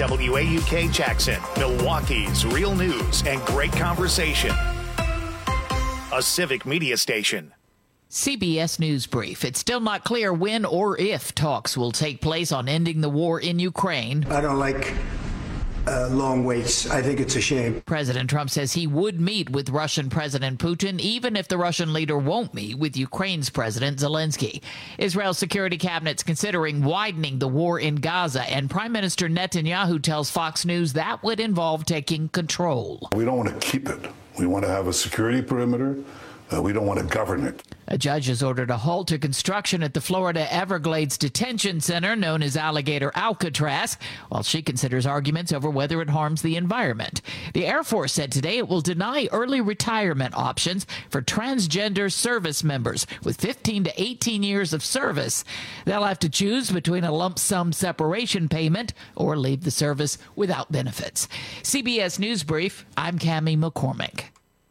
WAUK Jackson, Milwaukee's real news and great conversation. A civic media station. CBS News Brief. It's still not clear when or if talks will take place on ending the war in Ukraine. I don't like long waits. I think it's a shame. President Trump says he would meet with Russian President Putin, even if the Russian leader won't meet with Ukraine's President Zelensky. Israel's security cabinet's considering widening the war in Gaza, and Prime Minister Netanyahu tells Fox News that would involve taking control. We don't want to keep it. We want to have a security perimeter. We don't want to govern it. A judge has ordered a halt to construction at the Florida Everglades Detention Center, known as Alligator Alcatraz, while she considers arguments over whether it harms the environment. The Air Force said today it will deny early retirement options for transgender service members with 15 to 18 years of service. They'll have to choose between a lump sum separation payment or leave the service without benefits. CBS News Brief, I'm Cammie McCormick.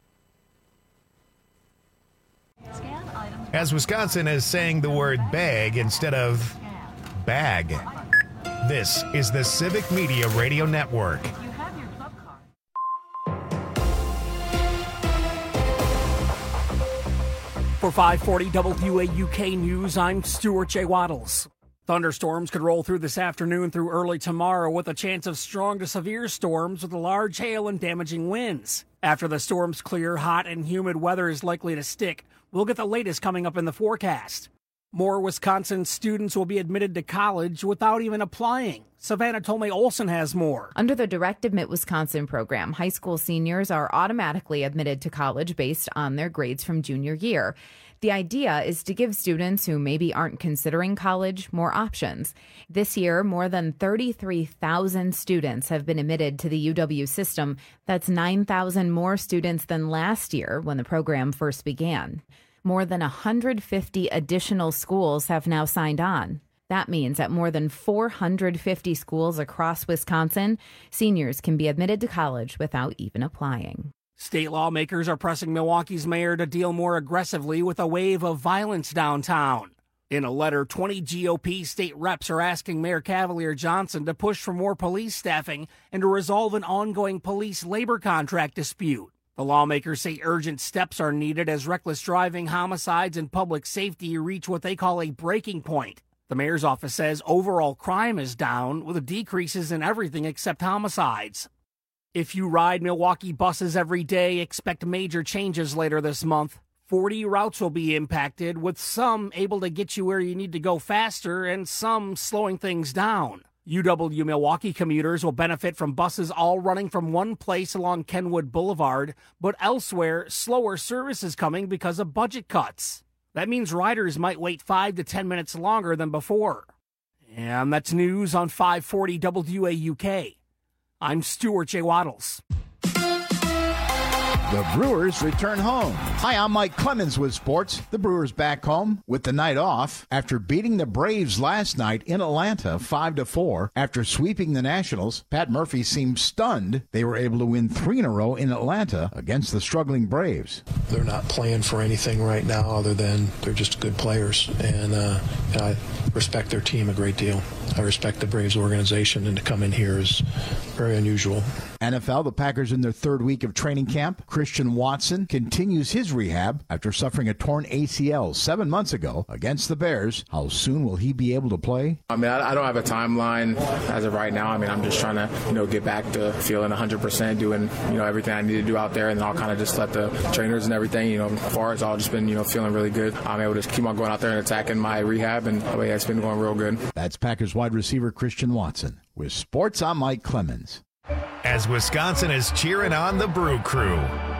As Wisconsin is saying the word bag instead of bag. This is the Civic Media Radio Network. For 540 WAUK News, I'm Stuart J. Waddles. Thunderstorms could roll through this afternoon through early tomorrow with a chance of strong to severe storms with large hail and damaging winds. After the storms clear, hot and humid weather is likely to stick. We'll get the latest coming up in the forecast. More Wisconsin students will be admitted to college without even applying. Savannah Tolmay Olson has more. Under the Direct Admit Wisconsin program, high school seniors are automatically admitted to college based on their grades from junior year. The idea is to give students who maybe aren't considering college more options. This year, more than 33,000 students have been admitted to the UW system. That's 9,000 more students than last year when the program first began. More than 150 additional schools have now signed on. That means at more than 450 schools across Wisconsin, seniors can be admitted to college without even applying. State lawmakers are pressing Milwaukee's mayor to deal more aggressively with a wave of violence downtown. In a letter, 20 GOP state reps are asking Mayor Cavalier Johnson to push for more police staffing and to resolve an ongoing police labor contract dispute. The lawmakers say urgent steps are needed as reckless driving, homicides, and public safety reach what they call a breaking point. The mayor's office says overall crime is down, with decreases in everything except homicides. If you ride Milwaukee buses every day, expect major changes later this month. 40 routes will be impacted, with some able to get you where you need to go faster and some slowing things down. UW Milwaukee commuters will benefit from buses all running from one place along Kenwood Boulevard, but elsewhere, slower service is coming because of budget cuts. That means riders might wait 5 to 10 minutes longer than before. And that's news on 540 WAUK. I'm Stuart J. Waddles. The Brewers return home. Hi, I'm Mike Clemens with sports. The Brewers back home with the night off after beating the Braves last night in Atlanta 5-4. After sweeping the Nationals, Pat Murphy seemed stunned they were able to win 3 in a row in Atlanta against the struggling Braves. They're not playing for anything right now other than they're just good players, and I respect their team a great deal. I respect the Braves organization, and to come in here is very unusual. NFL, the Packers in their third week of training camp. Christian Watson continues his rehab after suffering a torn ACL 7 months ago against the Bears. How soon will he be able to play? I don't have a timeline as of right now. I'm just trying to, get back to feeling 100%, doing, everything I need to do out there, and then I'll kind of just let the trainers and everything, as far as I've just been, feeling really good. I'm able to keep on going out there and attacking my rehab, and it's been going real good. That's Packers wide receiver Christian Watson. With sports, I'm Mike Clemens. As Wisconsin is cheering on the Brew Crew.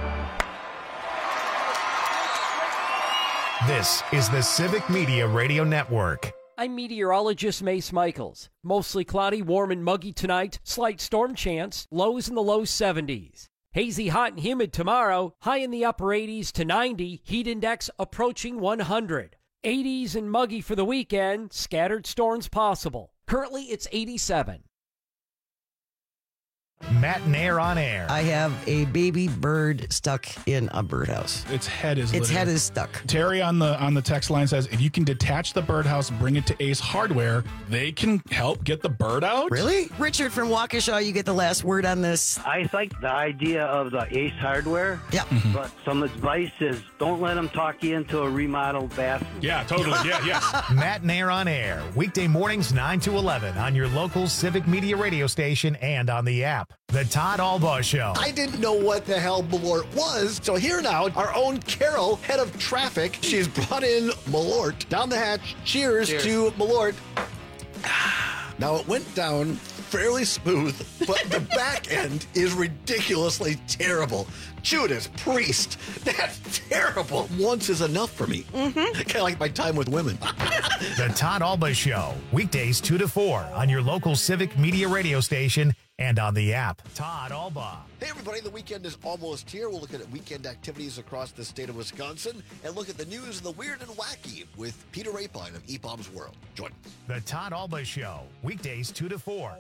This is the Civic Media Radio Network. I'm meteorologist Mace Michaels. Mostly cloudy, warm, and muggy tonight. Slight storm chance. Lows in the low 70s. Hazy, hot, and humid tomorrow. High in the upper 80s to 90. Heat index approaching 100. 80s and muggy for the weekend. Scattered storms possible. Currently, it's 87. Matt and Air on Air. I have a baby bird stuck in a birdhouse. Its head is stuck. Terry on the text line says, if you can detach the birdhouse, bring it to Ace Hardware, they can help get the bird out. Really? Richard from Waukesha, you get the last word on this. I like the idea of the Ace Hardware. Yeah. But some advice is don't let them talk you into a remodeled bathroom. Yeah, totally. Yeah, yes. Matt and Air on Air. Weekday mornings 9 to 11 on your local Civic Media radio station and on the app. The Todd Albaugh Show. I didn't know what the hell Malort was. So here now, our own Carol, head of traffic. She's brought in Malort down the hatch. Cheers. To Malort. Now, it went down fairly smooth, but the back end is ridiculously terrible. Judas Priest, that's terrible. Once is enough for me. Kind of like my time with women. The Todd Albaugh Show. Weekdays 2 to 4 on your local Civic Media radio station and on the app. Todd Albaugh. Hey, everybody, the weekend is almost here. We'll look at weekend activities across the state of Wisconsin and look at the news and the weird and wacky with Peter Rapine of eBaum's World. Join us. The Todd Albaugh Show. Weekdays 2 to 4.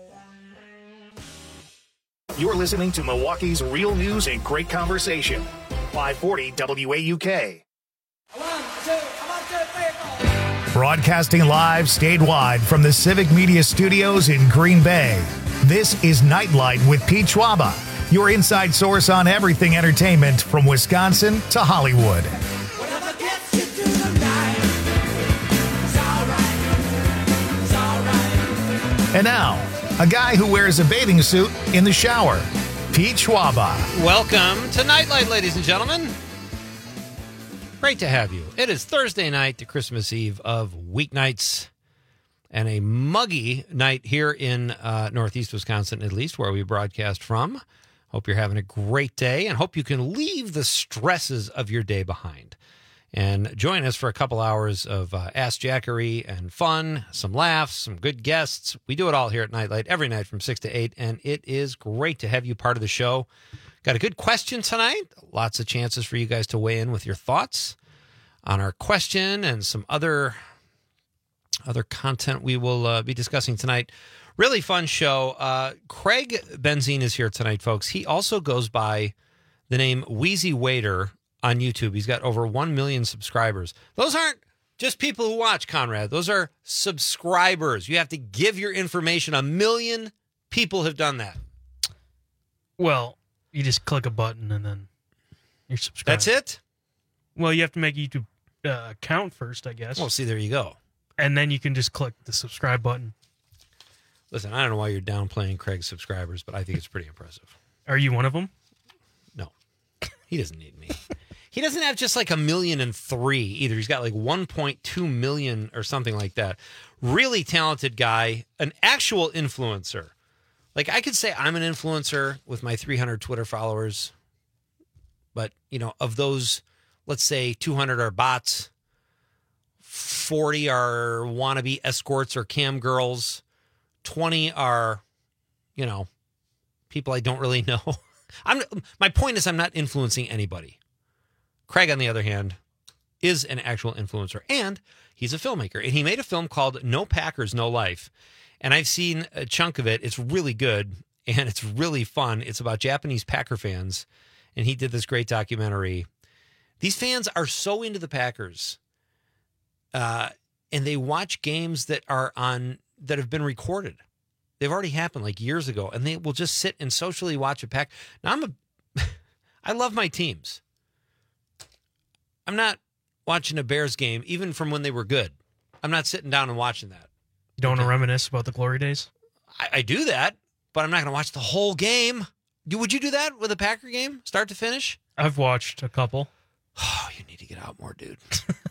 You're listening to Milwaukee's real news and great conversation. 540 WAUK. Broadcasting live statewide from the Civic Media Studios in Green Bay. This is Nightlight with Pete Schwaba, your inside source on everything entertainment from Wisconsin to Hollywood. And now, a guy who wears a bathing suit in the shower, Pete Schwaba. Welcome to Nightlight, ladies and gentlemen. Great to have you. It is Thursday night, the Christmas Eve of weeknights, and a muggy night here in Northeast Wisconsin, at least, where we broadcast from. Hope you're having a great day, and hope you can leave the stresses of your day behind. And join us for a couple hours of Ask Jackery and fun, some laughs, some good guests. We do it all here at Nightlight every night from 6 to 8, and it is great to have you part of the show. Got a good question tonight. Lots of chances for you guys to weigh in with your thoughts on our question and some other content we will be discussing tonight. Really fun show. Craig Benzine is here tonight, folks. He also goes by the name Wheezy Waiter on YouTube. He's got over 1 million subscribers. Those aren't just people who watch, Conrad. Those are subscribers. You have to give your information. 1 million people have done that. Well, you just click a button and then you're subscribed. That's it? Well, you have to make a YouTube account first, I guess. Well, see, there you go. And then you can just click the subscribe button. Listen, I don't know why you're downplaying Craig's subscribers, but I think it's pretty impressive. Are you one of them? No. He doesn't need me. He doesn't have just like 1,000,003 either. He's got like 1.2 million or something like that. Really talented guy, an actual influencer. Like I could say I'm an influencer with my 300 Twitter followers, but of those, let's say 200 are bots, 40 are wannabe escorts or cam girls, 20 are, people I don't really know. My point is I'm not influencing anybody. Craig, on the other hand, is an actual influencer, and he's a filmmaker. And he made a film called No Packers, No Life. And I've seen a chunk of it. It's really good, and it's really fun. It's about Japanese Packer fans, and he did this great documentary. These fans are so into the Packers, and they watch games that have been recorded. They've already happened like years ago, and they will just sit and socially watch a pack. Now, I love my teams. I'm not watching a Bears game, even from when they were good. I'm not sitting down and watching that. You don't want to reminisce about the glory days? I do that, but I'm not going to watch the whole game. Would you do that with a Packer game, start to finish? I've watched a couple. Oh, you need to get out more, dude.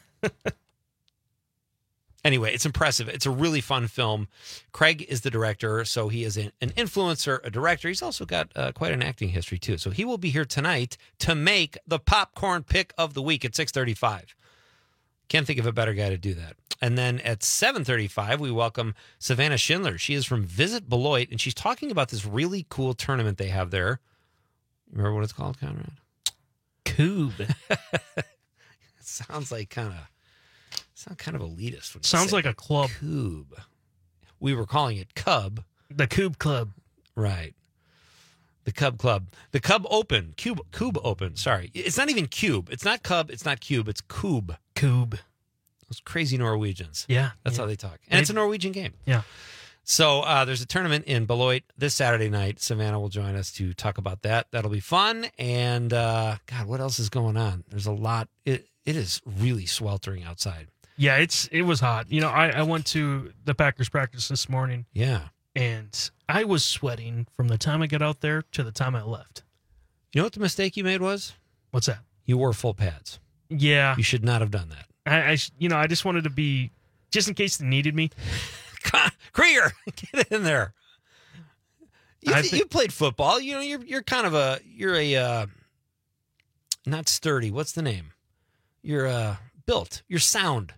Anyway, it's impressive. It's a really fun film. Craig is the director, so he is an influencer, a director. He's also got quite an acting history, too. So he will be here tonight to make the popcorn pick of the week at 6:35. Can't think of a better guy to do that. And then at 7:35, we welcome Savannah Schindler. She is from Visit Beloit, and she's talking about this really cool tournament they have there. Remember what it's called, Conrad? Coob. It sounds like kind of elitist. Sounds like a club. Coob. We were calling it Cub. The Coob Club. Right. The Cub Club. The Cub Open. Cube Open. Sorry. It's not even Cube. It's not Cub. It's not Cube. It's Cube. Cube. Those crazy Norwegians. Yeah. That's how they talk. And it's a Norwegian game. Yeah. So there's a tournament in Beloit this Saturday night. Savannah will join us to talk about that. That'll be fun. And, God, what else is going on? There's a lot. It is really sweltering outside. Yeah, it was hot. I went to the Packers practice this morning. Yeah. And I was sweating from the time I got out there to the time I left. You know what the mistake you made was? What's that? You wore full pads. Yeah. You should not have done that. I just wanted to be, just in case they needed me. Krieger, get in there. You played football. You're kind of a not sturdy. What's the name? You're built. You're sound.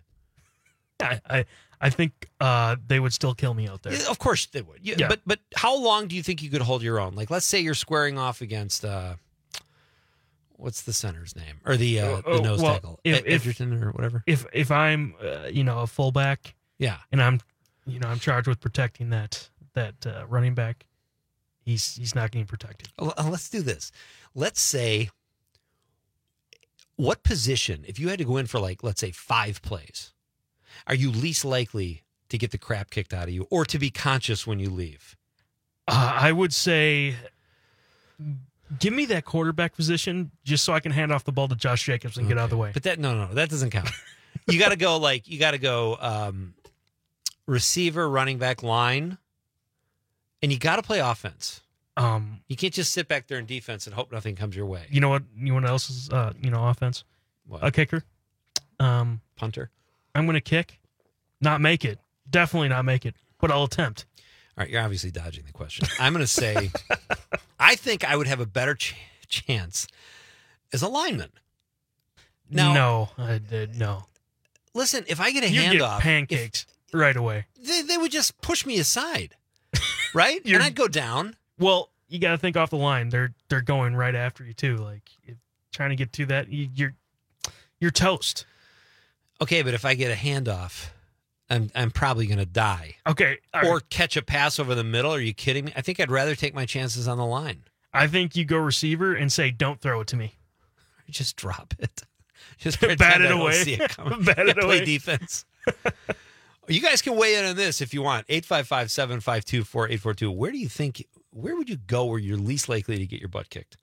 I think they would still kill me out there. Of course they would. Yeah. But how long do you think you could hold your own? Like, let's say you're squaring off against what's the center's name or the nose tackle, Edgerton or whatever. If I'm a fullback, yeah, and I'm charged with protecting that running back, he's not getting protected. Let's do this. Let's say, what position, if you had to go in for let's say 5 plays, are you least likely to get the crap kicked out of you or to be conscious when you leave? I would say, give me that quarterback position just so I can hand off the ball to Josh Jacobs and get out of the way. But no, that doesn't count. You got to go receiver, running back, line, and you got to play offense. You can't just sit back there in defense and hope nothing comes your way. You know what? You know what else is offense? What? A kicker, punter. I'm going to kick, not make it. Definitely not make it, but I'll attempt. All right, you're obviously dodging the question. I'm going to say, I think I would have a better chance as a lineman. Now, no. Listen, if I get a handoff, handoff, pancakes right away. They would just push me aside, right? And I'd go down. Well, you got to think off the line. They're going right after you too. Like trying to get to that, you're toast. Okay, but if I get a handoff, I'm probably going to die. Okay. Or catch a pass over the middle. Are you kidding me? I think I'd rather take my chances on the line. I think you go receiver and say, "Don't throw it to me." Just drop it. Just bat it away. See it coming. Bat it away. Play defense. You guys can weigh in on this if you want. 855-752-4842. Where would you go where you're least likely to get your butt kicked?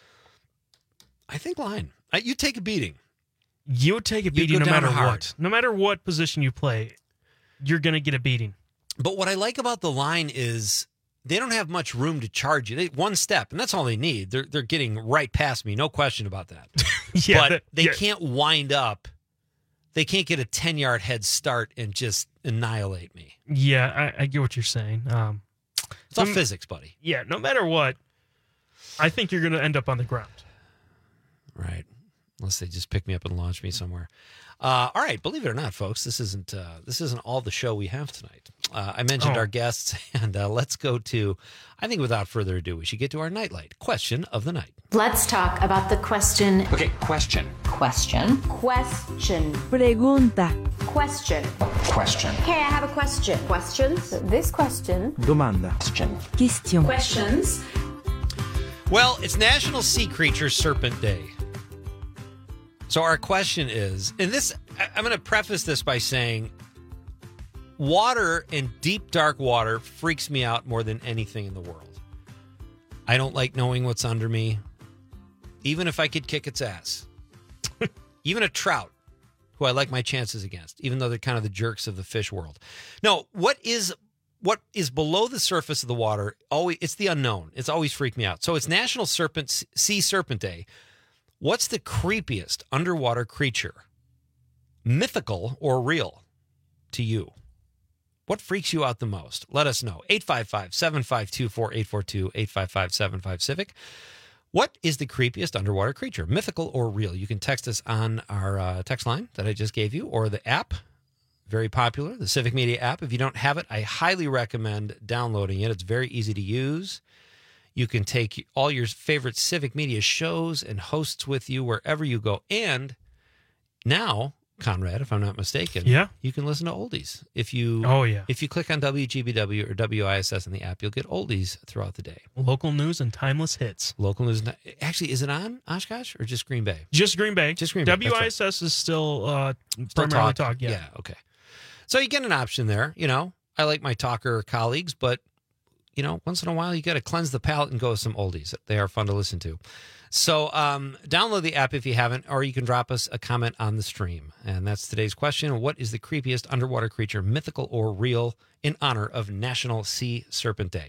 I think line. You take a beating. You would take a beating no matter what. No matter what position you play, you're going to get a beating. But what I like about the line is they don't have much room to charge you. One step, and that's all they need. They're getting right past me, no question about that. But they can't wind up. They can't get a 10-yard head start and just annihilate me. Yeah, I get what you're saying. It's all physics, buddy. Yeah, no matter what, I think you're going to end up on the ground. Right. Unless they just pick me up and launch me somewhere. All right, believe it or not, folks, this isn't all the show we have tonight. I mentioned our guests, and let's go to, I think without further ado, we should get to our nightlight question of the night. Let's talk about the question. Okay, question. Question. Question. Pregunta. Question. Question. Okay, I have a question. Questions? This question. Domanda. Question. Question. Questions. Well, it's National Sea Creature Serpent Day. So our question is, and this, I'm going to preface this by saying, water and deep, dark water freaks me out more than anything in the world. I don't like knowing what's under me, even if I could kick its ass. Even a trout, who I like my chances against, even though they're kind of the jerks of the fish world. No, what is below the surface of the water, always, it's the unknown. It's always freaked me out. So it's National Sea Serpent Day. What's the creepiest underwater creature, mythical or real, to you? What freaks you out the most? Let us know. 855-752-4842, 855-75-CIVIC. What is the creepiest underwater creature, mythical or real? You can text us on our text line that I just gave you, or the app, very popular, the Civic Media app. If you don't have it, I highly recommend downloading it. It's very easy to use. You can take all your favorite Civic Media shows and hosts with you wherever you go. And now Conrad, if I'm not mistaken. Yeah. You can listen to oldies. If you click on WGBW or WISS in the app, you'll get oldies throughout the day. Local news and timeless hits. Local news. Actually, is it on Oshkosh or just Green Bay? Just Green Bay. Just Green Bay. WISS is still primarily talk. Yeah. Okay. So you get an option there. I like my talker colleagues, but once in a while you got to cleanse the palate and go with some oldies. They are fun to listen to. So download the app if you haven't, or you can drop us a comment on the stream. And that's today's question. What is the creepiest underwater creature, mythical or real, in honor of National Sea Serpent Day?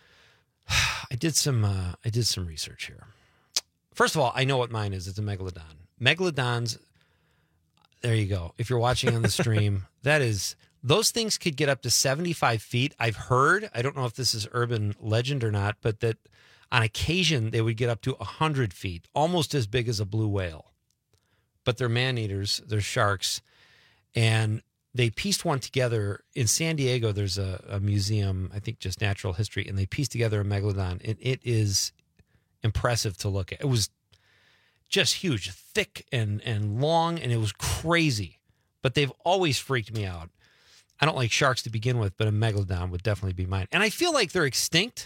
I did some research here. First of all, I know what mine is. It's a megalodon. Megalodons, there you go. If you're watching on the stream, those things could get up to 75 feet. I've heard, I don't know if this is urban legend or not, but that on occasion they would get up to 100 feet, almost as big as a blue whale. But they're man-eaters, they're sharks, and they pieced one together. In San Diego, there's a museum, I think just natural history, and they pieced together a megalodon, and it is impressive to look at. It was just huge, thick and long, and it was crazy. But they've always freaked me out. I don't like sharks to begin with, but a megalodon would definitely be mine. And I feel like they're extinct,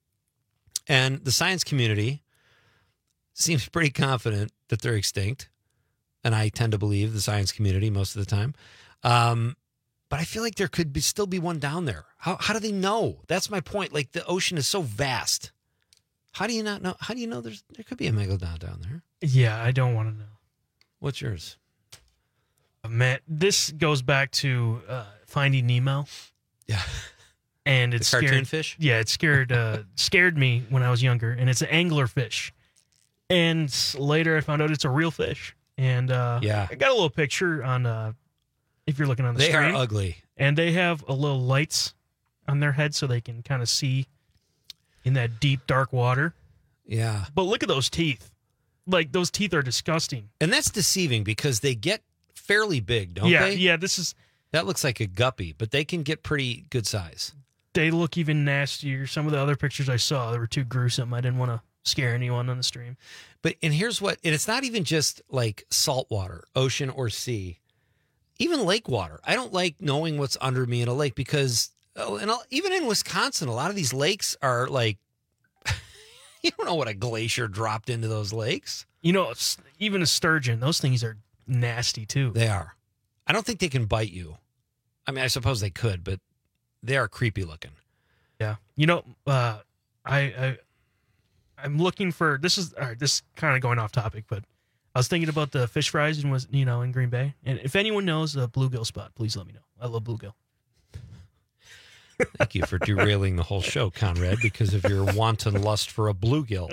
and the science community seems pretty confident that they're extinct, and I tend to believe the science community most of the time. But I feel like there could still be one down there. How do they know? That's my point. Like, the ocean is so vast. How do you not know? How do you know there could be a megalodon down there? Yeah, I don't want to know. What's yours? Man, this goes back to Finding Nemo. Yeah. And it's cartoon scared, fish? Yeah, it scared me when I was younger, and it's an anglerfish. And later I found out it's a real fish. And I got a little picture on if you're looking on the screen. They are ugly. And they have a little lights on their head so they can kind of see in that deep, dark water. Yeah. But look at those teeth. Like, those teeth are disgusting. And that's deceiving because they get fairly big, don't they? Yeah, that looks like a guppy, but they can get pretty good size. They look even nastier. Some of the other pictures I saw, they were too gruesome. I didn't want to scare anyone on the stream. And it's not even just like salt water, ocean or sea, even lake water. I don't like knowing what's under me in a lake because even in Wisconsin, a lot of these lakes are like, you don't know what a glacier dropped into those lakes. Even a sturgeon, those things are nasty too. They are. I don't think they can bite you. I mean, I suppose they could, but they are creepy looking. Yeah. I'm looking for, this is kind of going off topic, but I was thinking about the fish fries in Green Bay. And if anyone knows a bluegill spot, please let me know. I love bluegill. Thank you for derailing the whole show, Conrad, because of your wanton lust for a bluegill.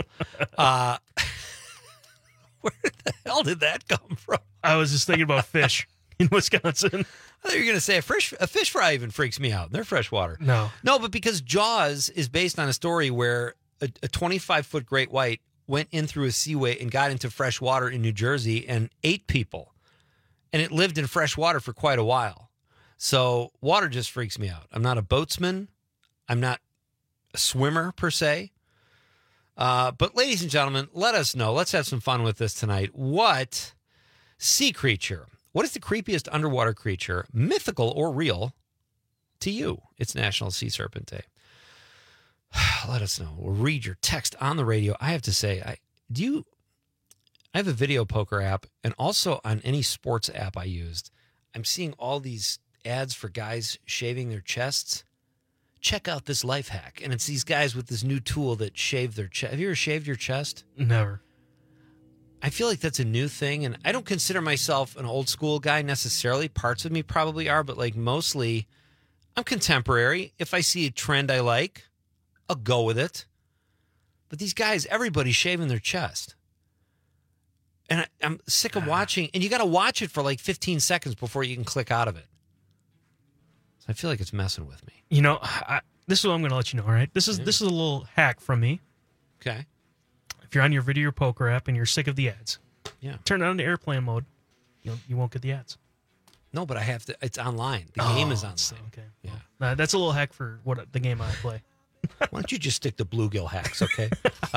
Where the hell did that come from? I was just thinking about fish in Wisconsin. I thought you were going to say a fish fry even freaks me out. They're freshwater. No, but because Jaws is based on a story where a 25-foot great white went in through a seaway and got into fresh water in New Jersey and ate people. And it lived in fresh water for quite a while. So water just freaks me out. I'm not a boatsman. I'm not a swimmer per se. But ladies and gentlemen, let us know. Let's have some fun with this tonight. What sea creature? What is the creepiest underwater creature, mythical or real, to you? It's National Sea Serpent Day. Let us know. We'll read your text on the radio. I have to say, I have a video poker app, and also on any sports app I used, I'm seeing all these ads for guys shaving their chests. Check out this life hack. And it's these guys with this new tool that shave their chest. Have you ever shaved your chest? Never. I feel like that's a new thing, and I don't consider myself an old school guy necessarily. Parts of me probably are, but like mostly I'm contemporary. If I see a trend I like, I'll go with it. But these guys, everybody's shaving their chest. And I'm sick of watching, and you got to watch it for like 15 seconds before you can click out of it. So I feel like it's messing with me. This is what I'm going to let you know, all right? This is a little hack from me. Okay. If you're on your video poker app and you're sick of the ads, turn it on to airplane mode. You won't get the ads. No, but I have to. It's online. The game is online. Okay. Yeah. That's a little hack for the game I play. Why don't you just stick to bluegill hacks, okay?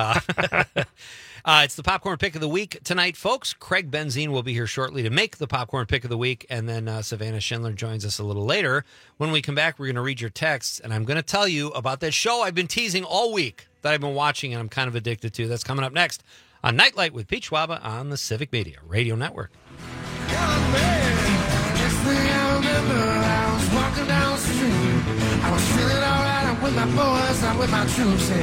It's the Popcorn Pick of the Week tonight, folks. Craig Benzine will be here shortly to make the Popcorn Pick of the Week, and then Savannah Schindler joins us a little later. When we come back, we're going to read your texts, and I'm going to tell you about that show I've been teasing all week that I've been watching and I'm kind of addicted to. That's coming up next on Nightlight with Pete Schwaba on the Civic Media Radio Network. I was feeling alright. I'm with my boys, I'm with my troops here.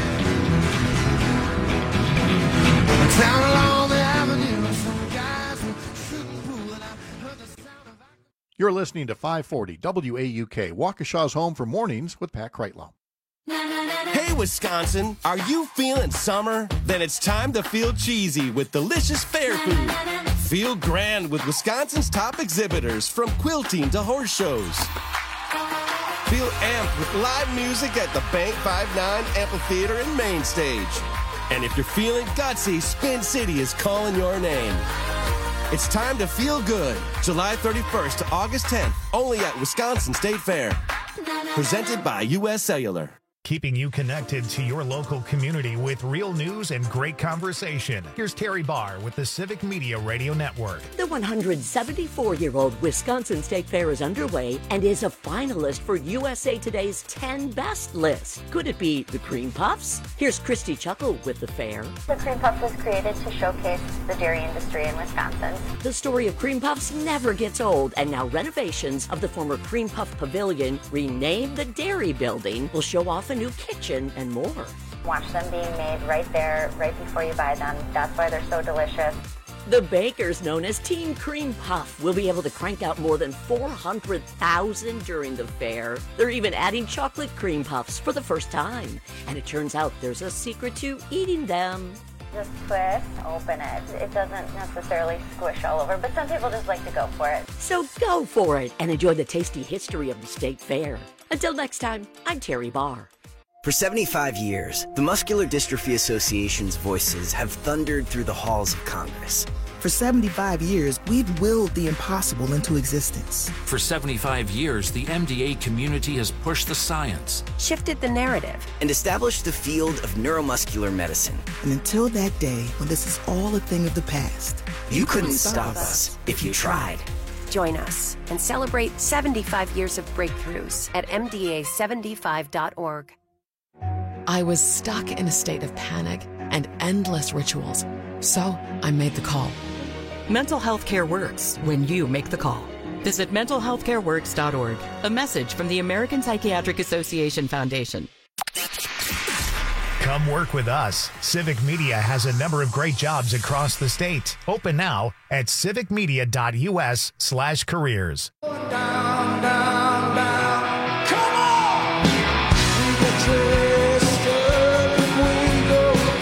Down along the avenue, some guys were shooting pool, and I heard the sound of... You're listening to 540 WAUK, Waukesha's home for mornings with Pat Kreitlow. Hey, Wisconsin, are you feeling summer? Then it's time to feel cheesy with delicious fair food. Feel grand with Wisconsin's top exhibitors, from quilting to horse shows. Feel amped with live music at the Bank 5-9 Amphitheater and Main Stage. And if you're feeling gutsy, Spin City is calling your name. It's time to feel good. July 31st to August 10th, only at Wisconsin State Fair. Presented by U.S. Cellular. Keeping you connected to your local community with real news and great conversation. Here's Terry Barr with the Civic Media Radio Network. The 174-year-old Wisconsin State Fair is underway and is a finalist for USA Today's 10 Best list. Could it be the Cream Puffs? Here's Christy Chuckle with the fair. The Cream Puff was created to showcase the dairy industry in Wisconsin. The story of Cream Puffs never gets old, and now renovations of the former Cream Puff Pavilion, renamed the Dairy Building, will show off a new kitchen and more. Watch them being made right there, right before you buy them. That's why they're so delicious. The bakers, known as Team Cream Puff, will be able to crank out more than 400,000 during the fair. They're even adding chocolate cream puffs for the first time. And it turns out there's a secret to eating them. Just twist, open it. It doesn't necessarily squish all over, but some people just like to go for it. So go for it and enjoy the tasty history of the State Fair. Until next time, I'm Terry Barr. For 75 years, the Muscular Dystrophy Association's voices have thundered through the halls of Congress. For 75 years, we've willed the impossible into existence. For 75 years, the MDA community has pushed the science, shifted the narrative, and established the field of neuromuscular medicine. And until that day when this is all a thing of the past, you couldn't stop us if you tried. Join us and celebrate 75 years of breakthroughs at MDA75.org. I was stuck in a state of panic and endless rituals, so I made the call. Mental health care works when you make the call. Visit mentalhealthcareworks.org. A message from the American Psychiatric Association Foundation. Come work with us. Civic Media has a number of great jobs across the state. Open now at civicmedia.us/careers. Down, down, down. Come on! We get twisted when we go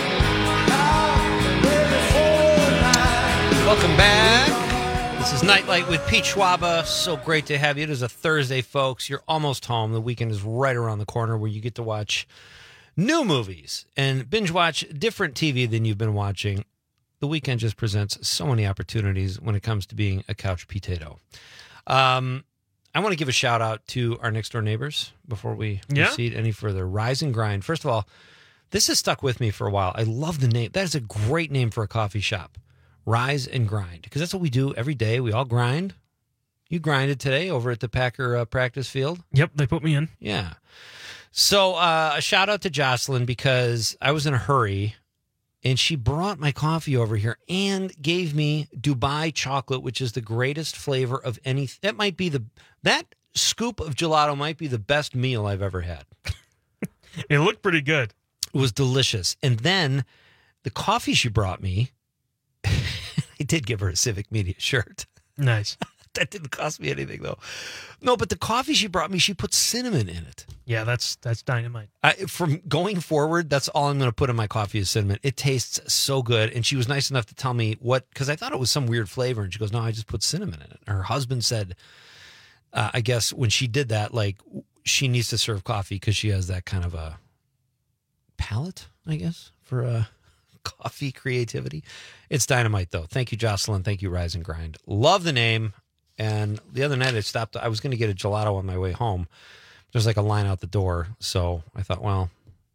out, ready for the night. Welcome back. This is Nightlight with Pete Schwaba. So great to have you. It is a Thursday, folks. You're almost home. The weekend is right around the corner where you get to watch new movies and binge watch different TV than you've been watching. The weekend just presents so many opportunities when it comes to being a couch potato. I want to give a shout out to our next door neighbors before we proceed any further. Rise and Grind. First of all, this has stuck with me for a while. I love the name. That is a great name for a coffee shop. Rise and Grind, because that's what we do every day. We all grind. You grinded today over at the Packer practice field. Yep, they put me in. Yeah. So a shout out to Jocelyn, because I was in a hurry and she brought my coffee over here and gave me Dubai chocolate, which is the greatest flavor of any. That scoop of gelato might be the best meal I've ever had. It looked pretty good. It was delicious. And then the coffee she brought me, I did give her a Civic Media shirt. Nice. That didn't cost me anything, though. No, but the coffee she brought me, she put cinnamon in it. Yeah, that's dynamite. From going forward, that's all I'm going to put in my coffee is cinnamon. It tastes so good. And she was nice enough to tell me what, because I thought it was some weird flavor. And she goes, no, I just put cinnamon in it. Her husband said, I guess when she did that, like, she needs to serve coffee because she has that kind of a palate, I guess, for coffee creativity. It's dynamite, though. Thank you, Jocelyn. Thank you, Rise and Grind. Love the name. And the other night I was going to get a gelato on my way home. There's like a line out the door. So I thought, well,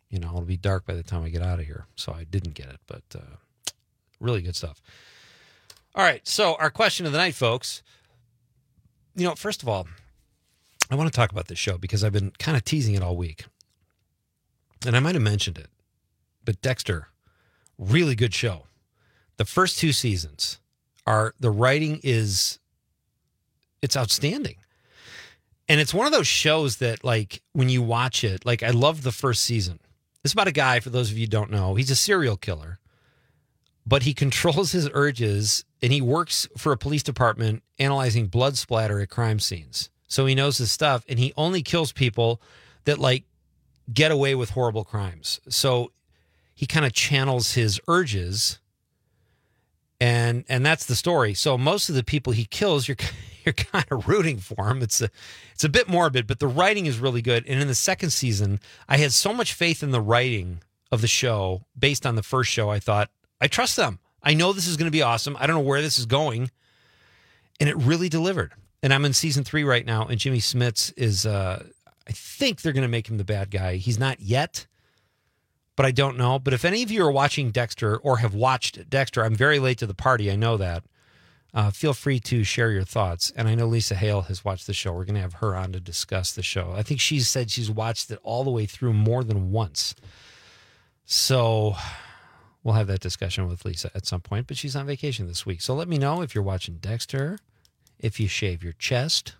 It'll be dark by the time I get out of here. So I didn't get it, but really good stuff. All right. So our question of the night, folks. First of all, I want to talk about this show because I've been kind of teasing it all week. And I might have mentioned it, but Dexter, really good show. The first 2 seasons the writing it's outstanding. And it's one of those shows that, like, when you watch it, like, I love the first season. It's about a guy, for those of you who don't know, he's a serial killer, but he controls his urges and he works for a police department analyzing blood splatter at crime scenes. So he knows his stuff, and he only kills people that, like, get away with horrible crimes. So he kind of channels his urges, and that's the story. So most of the people he kills, you're kind of rooting for him. It's a bit morbid, but the writing is really good. And in the second season, I had so much faith in the writing of the show based on the first show. I thought, I trust them. I know this is going to be awesome. I don't know where this is going. And it really delivered. And I'm in season 3 right now, and Jimmy Smits is, I think they're going to make him the bad guy. He's not yet, but I don't know. But if any of you are watching Dexter or have watched Dexter, I'm very late to the party. I know that. Feel free to share your thoughts. And I know Lisa Hale has watched the show. We're going to have her on to discuss the show. I think she's said she's watched it all the way through more than once. So we'll have that discussion with Lisa at some point, but she's on vacation this week. So let me know if you're watching Dexter, if you shave your chest.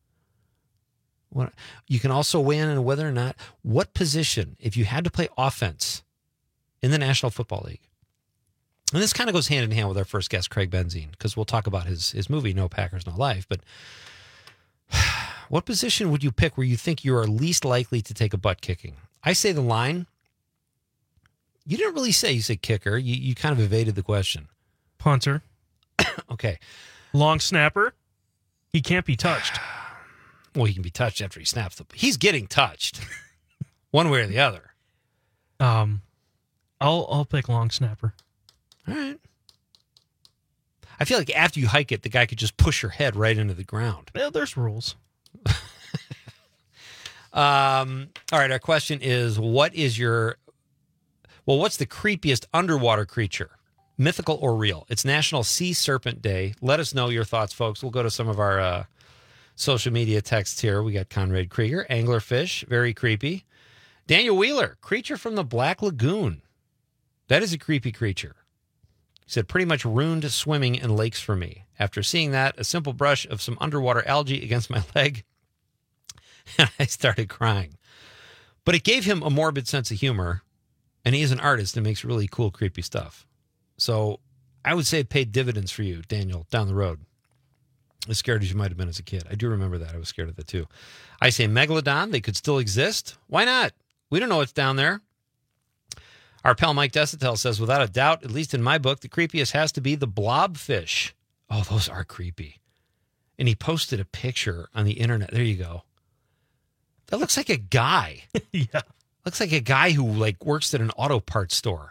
You can also weigh in on whether or not, what position, if you had to play offense in the National Football League. And this kind of goes hand in hand with our first guest, Craig Benzine, because we'll talk about his movie, No Packers, No Life. But what position would you pick where you think you are least likely to take a butt kicking? I say the line. You didn't really say, you said kicker. You kind of evaded the question. Punter. Okay. Long snapper. He can't be touched. Well, he can be touched after he snaps. He's getting touched one way or the other. I'll pick long snapper. All right. I feel like after you hike it, the guy could just push your head right into the ground. Yeah, there's rules. All right. Our question is, what's the creepiest underwater creature? Mythical or real? It's National Sea Serpent Day. Let us know your thoughts, folks. We'll go to some of our social media texts here. We got Conrad Krieger, anglerfish, very creepy. Daniel Wheeler, creature from the Black Lagoon. That is a creepy creature. He said, pretty much ruined swimming in lakes for me. After seeing that, a simple brush of some underwater algae against my leg, and I started crying. But it gave him a morbid sense of humor, and he is an artist and makes really cool, creepy stuff. So I would say it paid dividends for you, Daniel, down the road. As scared as you might have been as a kid. I do remember that. I was scared of that too. I say Megalodon. They could still exist. Why not? We don't know what's down there. Our pal Mike Desitel says, without a doubt, at least in my book, the creepiest has to be the blobfish. Oh, those are creepy. And he posted a picture on the internet. There you go. That looks like a guy. Yeah. Looks like a guy who works at an auto parts store.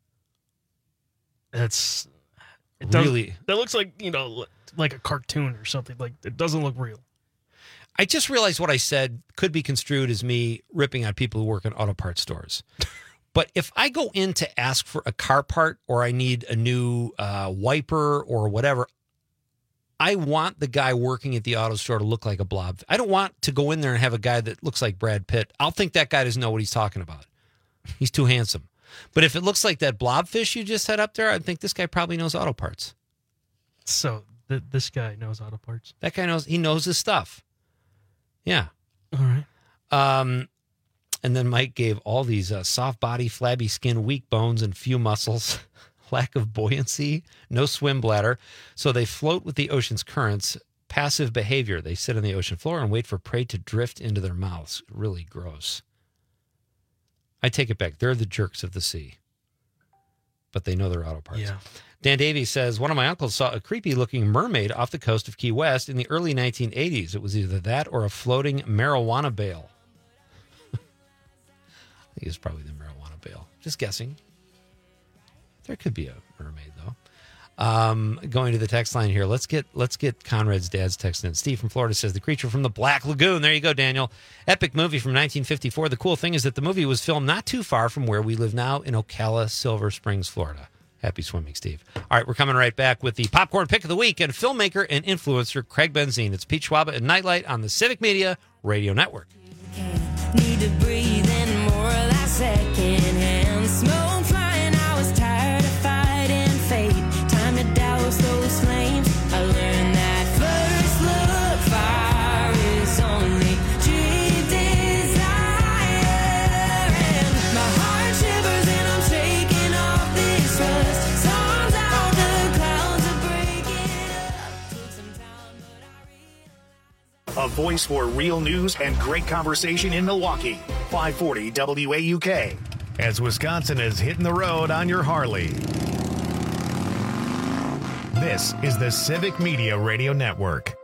That looks like, like a cartoon or something. Like, it doesn't look real. I just realized what I said could be construed as me ripping on people who work in auto parts stores. But if I go in to ask for a car part, or I need a new wiper or whatever, I want the guy working at the auto store to look like a blob. I don't want to go in there and have a guy that looks like Brad Pitt. I'll think that guy doesn't know what he's talking about. He's too handsome. But if it looks like that blobfish you just had up there, I think this guy probably knows auto parts. So this guy knows auto parts. That guy knows his stuff. Yeah. All right. And then Mike gave all these soft body, flabby skin, weak bones, and few muscles, lack of buoyancy, no swim bladder. So they float with the ocean's currents, passive behavior. They sit on the ocean floor and wait for prey to drift into their mouths. Really gross. I take it back. They're the jerks of the sea. But they know their auto parts. Yeah. Dan Davies says, one of my uncles saw a creepy-looking mermaid off the coast of Key West in the early 1980s. It was either that or a floating marijuana bale. I think it's probably the marijuana bale. Just guessing. There could be a mermaid, though. Going to the text line here. Let's get Conrad's dad's text in. Steve from Florida says The Creature from the Black Lagoon. There you go, Daniel. Epic movie from 1954. The cool thing is that the movie was filmed not too far from where we live now in Ocala, Silver Springs, Florida. Happy swimming, Steve. All right, we're coming right back with the popcorn pick of the week and filmmaker and influencer Craig Benzine. It's Pete Schwaba and Nightlight on the Civic Media Radio Network. Need to breathe in more of that secondhand smoke flying. I was tired of fighting fate. Time to douse those flames. I learned that first look fire is only cheap desire. And my heart shivers and I'm shaking off this rust. Storms out, the clouds are breaking up. Took some time, but A voice for real news and great conversation in Milwaukee. 540 WAUK. As Wisconsin is hitting the road on your Harley. This is the Civic Media Radio Network.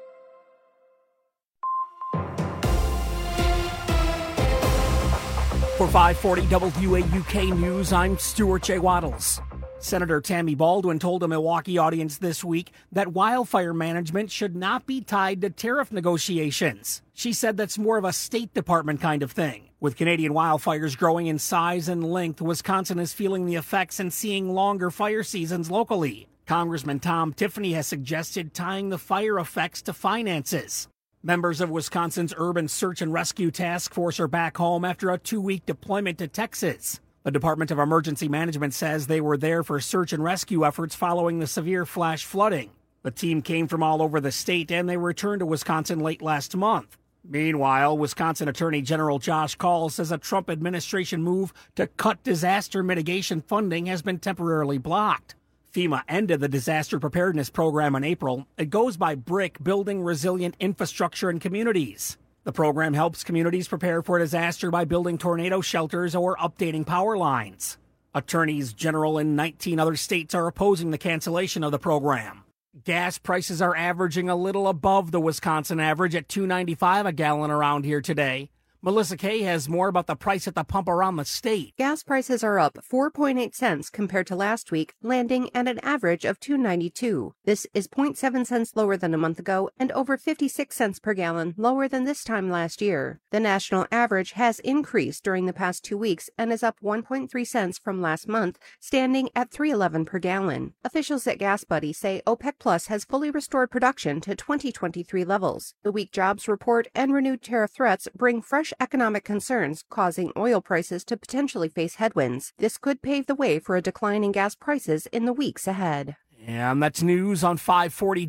For 540 WAUK News, I'm Stuart J. Waddles. Senator Tammy Baldwin told a Milwaukee audience this week that wildfire management should not be tied to tariff negotiations. She said that's more of a State Department kind of thing. With Canadian wildfires growing in size and length, Wisconsin is feeling the effects and seeing longer fire seasons locally. Congressman Tom Tiffany has suggested tying the fire effects to finances. Members of Wisconsin's Urban Search and Rescue Task Force are back home after a 2-week deployment to Texas. The Department of Emergency Management says they were there for search and rescue efforts following the severe flash flooding. The team came from all over the state and they returned to Wisconsin late last month. Meanwhile, Wisconsin Attorney General Josh Kaul says a Trump administration move to cut disaster mitigation funding has been temporarily blocked. FEMA ended the disaster preparedness program in April. It goes by BRIC, Building Resilient Infrastructure in Communities. The program helps communities prepare for a disaster by building tornado shelters or updating power lines. Attorneys general in 19 other states are opposing the cancellation of the program. Gas prices are averaging a little above the Wisconsin average at $2.95 a gallon around here today. Melissa Kay has more about the price at the pump around the state. Gas prices are up 4.8 cents compared to last week, landing at an average of $2.92. This is 0.7 cents lower than a month ago and over 56 cents per gallon lower than this time last year. The national average has increased during the past 2 weeks and is up 1.3 cents from last month, standing at $3.11 per gallon. Officials at Gas Buddy say OPEC Plus has fully restored production to 2023 levels. The weak jobs report and renewed tariff threats bring fresh economic concerns, causing oil prices to potentially face headwinds. This could pave the way for a decline in gas prices in the weeks ahead. And that's news on 540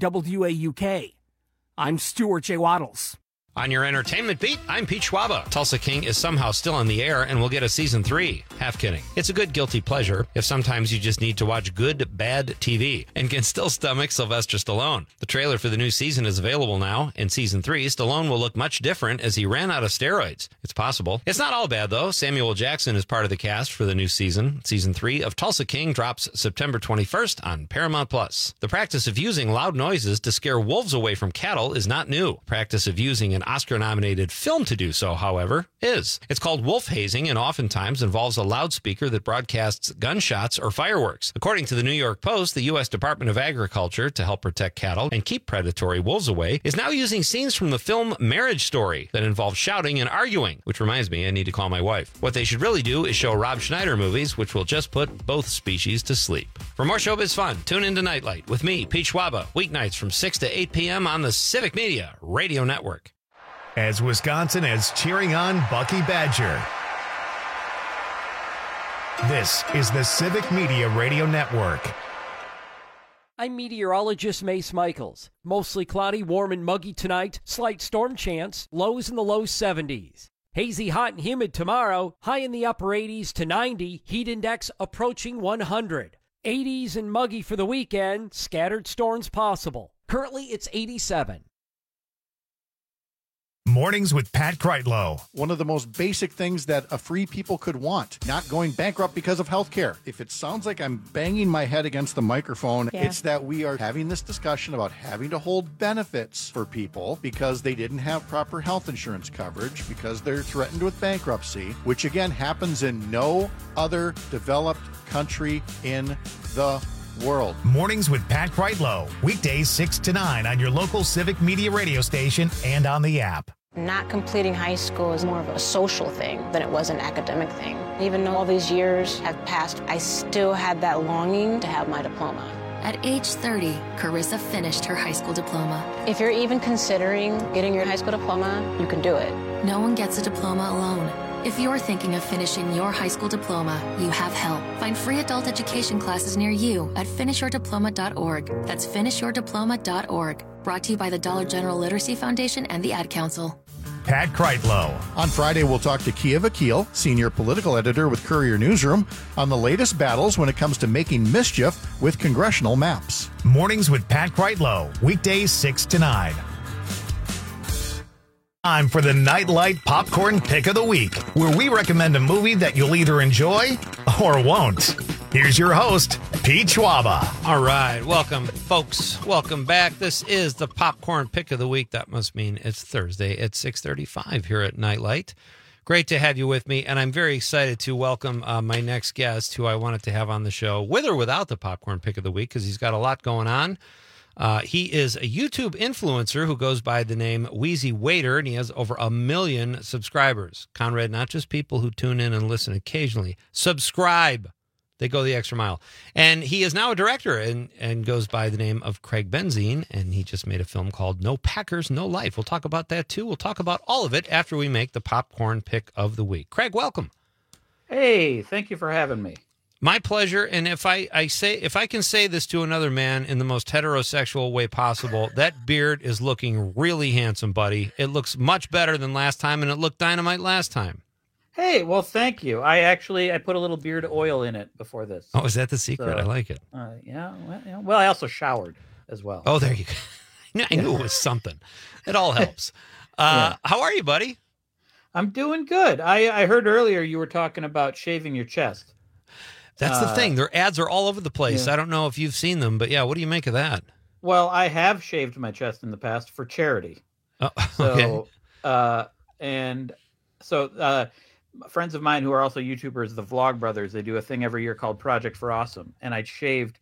WAUK. I'm Stuart J. Waddles. On your entertainment beat, I'm Pete Schwaba. Tulsa King is somehow still in the air and will get a season 3. Half kidding. It's a good guilty pleasure if sometimes you just need to watch good, bad TV and can still stomach Sylvester Stallone. The trailer for the new season is available now. In season 3, Stallone will look much different as he ran out of steroids. It's possible. It's not all bad, though. Samuel Jackson is part of the cast for the new season. Season 3 of Tulsa King drops September 21st on Paramount+. The practice of using loud noises to scare wolves away from cattle is not new. Practice of using an Oscar-nominated film to do so, however, is. It's called wolf hazing and oftentimes involves a loudspeaker that broadcasts gunshots or fireworks. According to the New York Post, the U.S. Department of Agriculture, to help protect cattle and keep predatory wolves away, is now using scenes from the film Marriage Story that involve shouting and arguing, which reminds me, I need to call my wife. What they should really do is show Rob Schneider movies, which will just put both species to sleep. For more showbiz fun, tune into Nightlight with me, Pete Schwaba, weeknights from 6 to 8 p.m. on the Civic Media Radio Network. As Wisconsin is cheering on Bucky Badger. This is the Civic Media Radio Network. I'm meteorologist Mace Michaels. Mostly cloudy, warm and muggy tonight. Slight storm chance. Lows in the low 70s. Hazy, hot and humid tomorrow. High in the upper 80s to 90. Heat index approaching 100. 80s and muggy for the weekend. Scattered storms possible. Currently, it's 87. Mornings with Pat Kreitlow. One of the most basic things that a free people could want, not going bankrupt because of healthcare. If it sounds like I'm banging my head against the microphone, it's that we are having this discussion about having to hold benefits for people because they didn't have proper health insurance coverage, because they're threatened with bankruptcy, which again happens in no other developed country in the world. Mornings with Pat Kreitlow. Weekdays 6 to 9 on your local Civic Media radio station and on the app. Not completing high school is more of a social thing than it was an academic thing. Even though all these years have passed, I still had that longing to have my diploma. At age 30, Carissa finished her high school diploma. If you're even considering getting your high school diploma, you can do it. No one gets a diploma alone. If you're thinking of finishing your high school diploma, you have help. Find free adult education classes near you at finishyourdiploma.org. That's finishyourdiploma.org. Brought to you by the Dollar General Literacy Foundation and the Ad Council. Pat Kreitlow. On Friday, we'll talk to Kia Vakil, senior political editor with Courier Newsroom, on the latest battles when it comes to making mischief with congressional maps. Mornings with Pat Kreitlow. Weekdays 6 to 9. Time for the Nightlight Popcorn Pick of the Week, where we recommend a movie that you'll either enjoy or won't. Here's your host, Pete Schwaba. All right. Welcome, folks. Welcome back. This is the Popcorn Pick of the Week. That must mean it's Thursday at 6:35 here at Nightlight. Great to have you with me, and I'm very excited to welcome my next guest, who I wanted to have on the show, with or without the Popcorn Pick of the Week, because he's got a lot going on. He is a YouTube influencer who goes by the name Wheezy Waiter, and he has over 1 million subscribers. Conrad, not just people who tune in and listen occasionally. Subscribe. They go the extra mile. And he is now a director and goes by the name of Craig Benzine, and he just made a film called No Packers, No Life. We'll talk about that, too. We'll talk about all of it after we make the Popcorn Pick of the Week. Craig, welcome. Hey, thank you for having me. My pleasure. And if I can say this to another man in the most heterosexual way possible, that beard is looking really handsome, buddy. It looks much better than last time, and it looked dynamite last time. Hey, well, thank you. I put a little beard oil in it before this. Oh, is that the secret? So, I like it. Yeah. Well, I also showered as well. Oh, there you go. I knew it was something. It all helps. How are you, buddy? I'm doing good. I heard earlier you were talking about shaving your chest. That's the thing. Their ads are all over the place. Yeah. I don't know if you've seen them, but yeah, what do you make of that? Well, I have shaved my chest in the past for charity. Oh, okay. So, friends of mine who are also YouTubers, the Vlog Brothers, they do a thing every year called Project for Awesome, and I shaved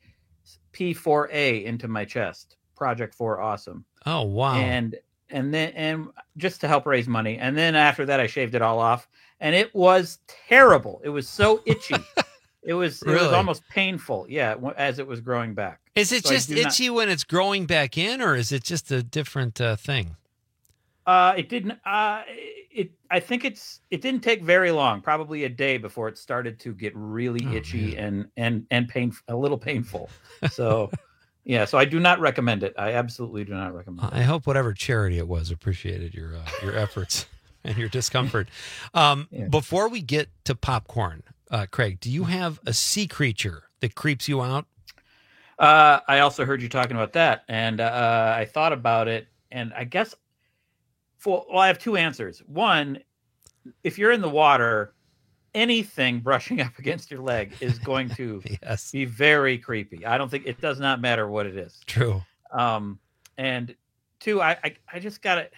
P4A into my chest. Project for Awesome. Oh, wow. And just to help raise money. And then after that, I shaved it all off, and it was terrible. It was so itchy. It was almost painful, as it was growing back. Is it just itchy when it's growing back in, or is it just a different thing? It didn't. I think it didn't take very long, probably a day, before it started to get really itchy and a little painful. So, yeah. So I do not recommend it. I absolutely do not recommend it. I hope whatever charity it was appreciated your efforts and your discomfort. Before we get to popcorn. Craig, do you have a sea creature that creeps you out? I also heard you talking about that, and I thought about it, and I guess I have two answers. One, if you're in the water, anything brushing up against your leg is going to be very creepy. It does not matter what it is. True. And two, I just gotta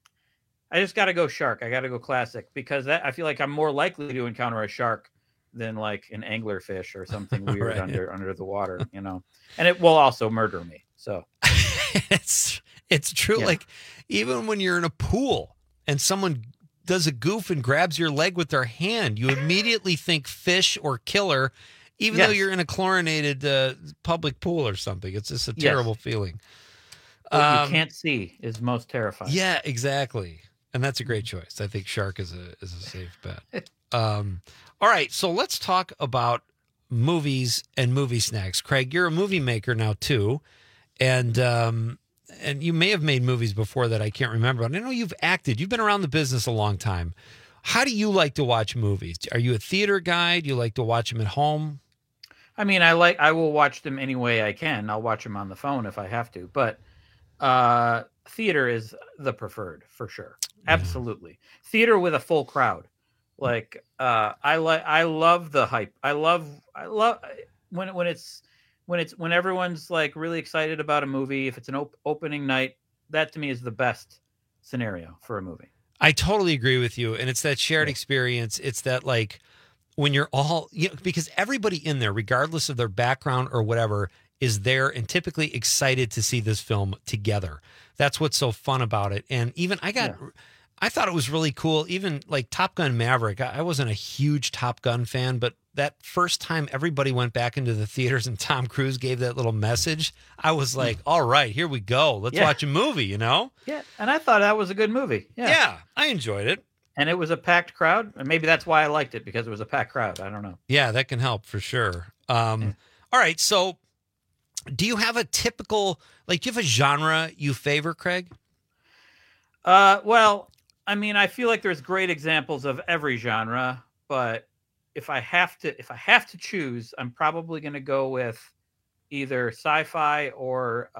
go shark. I gotta go classic, because I feel like I'm more likely to encounter a shark than like an anglerfish or something weird under the water, and it will also murder me. So it's true. Yeah. Like even when you're in a pool and someone does a goof and grabs your leg with their hand, you immediately think fish or killer, even though you're in a chlorinated public pool or something. It's just a terrible feeling. What you can't see is most terrifying. Yeah, exactly. And that's a great choice. I think shark is a safe bet. All right, so let's talk about movies and movie snacks. Craig, you're a movie maker now too, and you may have made movies before that I can't remember. But I know you've acted. You've been around the business a long time. How do you like to watch movies? Are you a theater guy? Do you like to watch them at home? I mean, I will watch them any way I can. I'll watch them on the phone if I have to, but theater is the preferred for sure. Absolutely, theater with a full crowd. Like I love the hype. I love when everyone's like really excited about a movie. If it's an opening night, that to me is the best scenario for a movie. I totally agree with you, and it's that shared experience. It's that like when you're all because everybody in there, regardless of their background or whatever, is there and typically excited to see this film together. That's what's so fun about it. And even I thought it was really cool. Even like Top Gun Maverick, I wasn't a huge Top Gun fan, but that first time everybody went back into the theaters and Tom Cruise gave that little message, I was like, all right, here we go. Let's watch a movie, you know? Yeah, and I thought that was a good movie. Yeah, I enjoyed it. And it was a packed crowd. And maybe that's why I liked it, because it was a packed crowd. I don't know. Yeah, that can help for sure. All right, so do you have a typical, like, do you have a genre you favor, Craig? Well, I mean, I feel like there's great examples of every genre, but if I have to choose, I'm probably going to go with either sci-fi or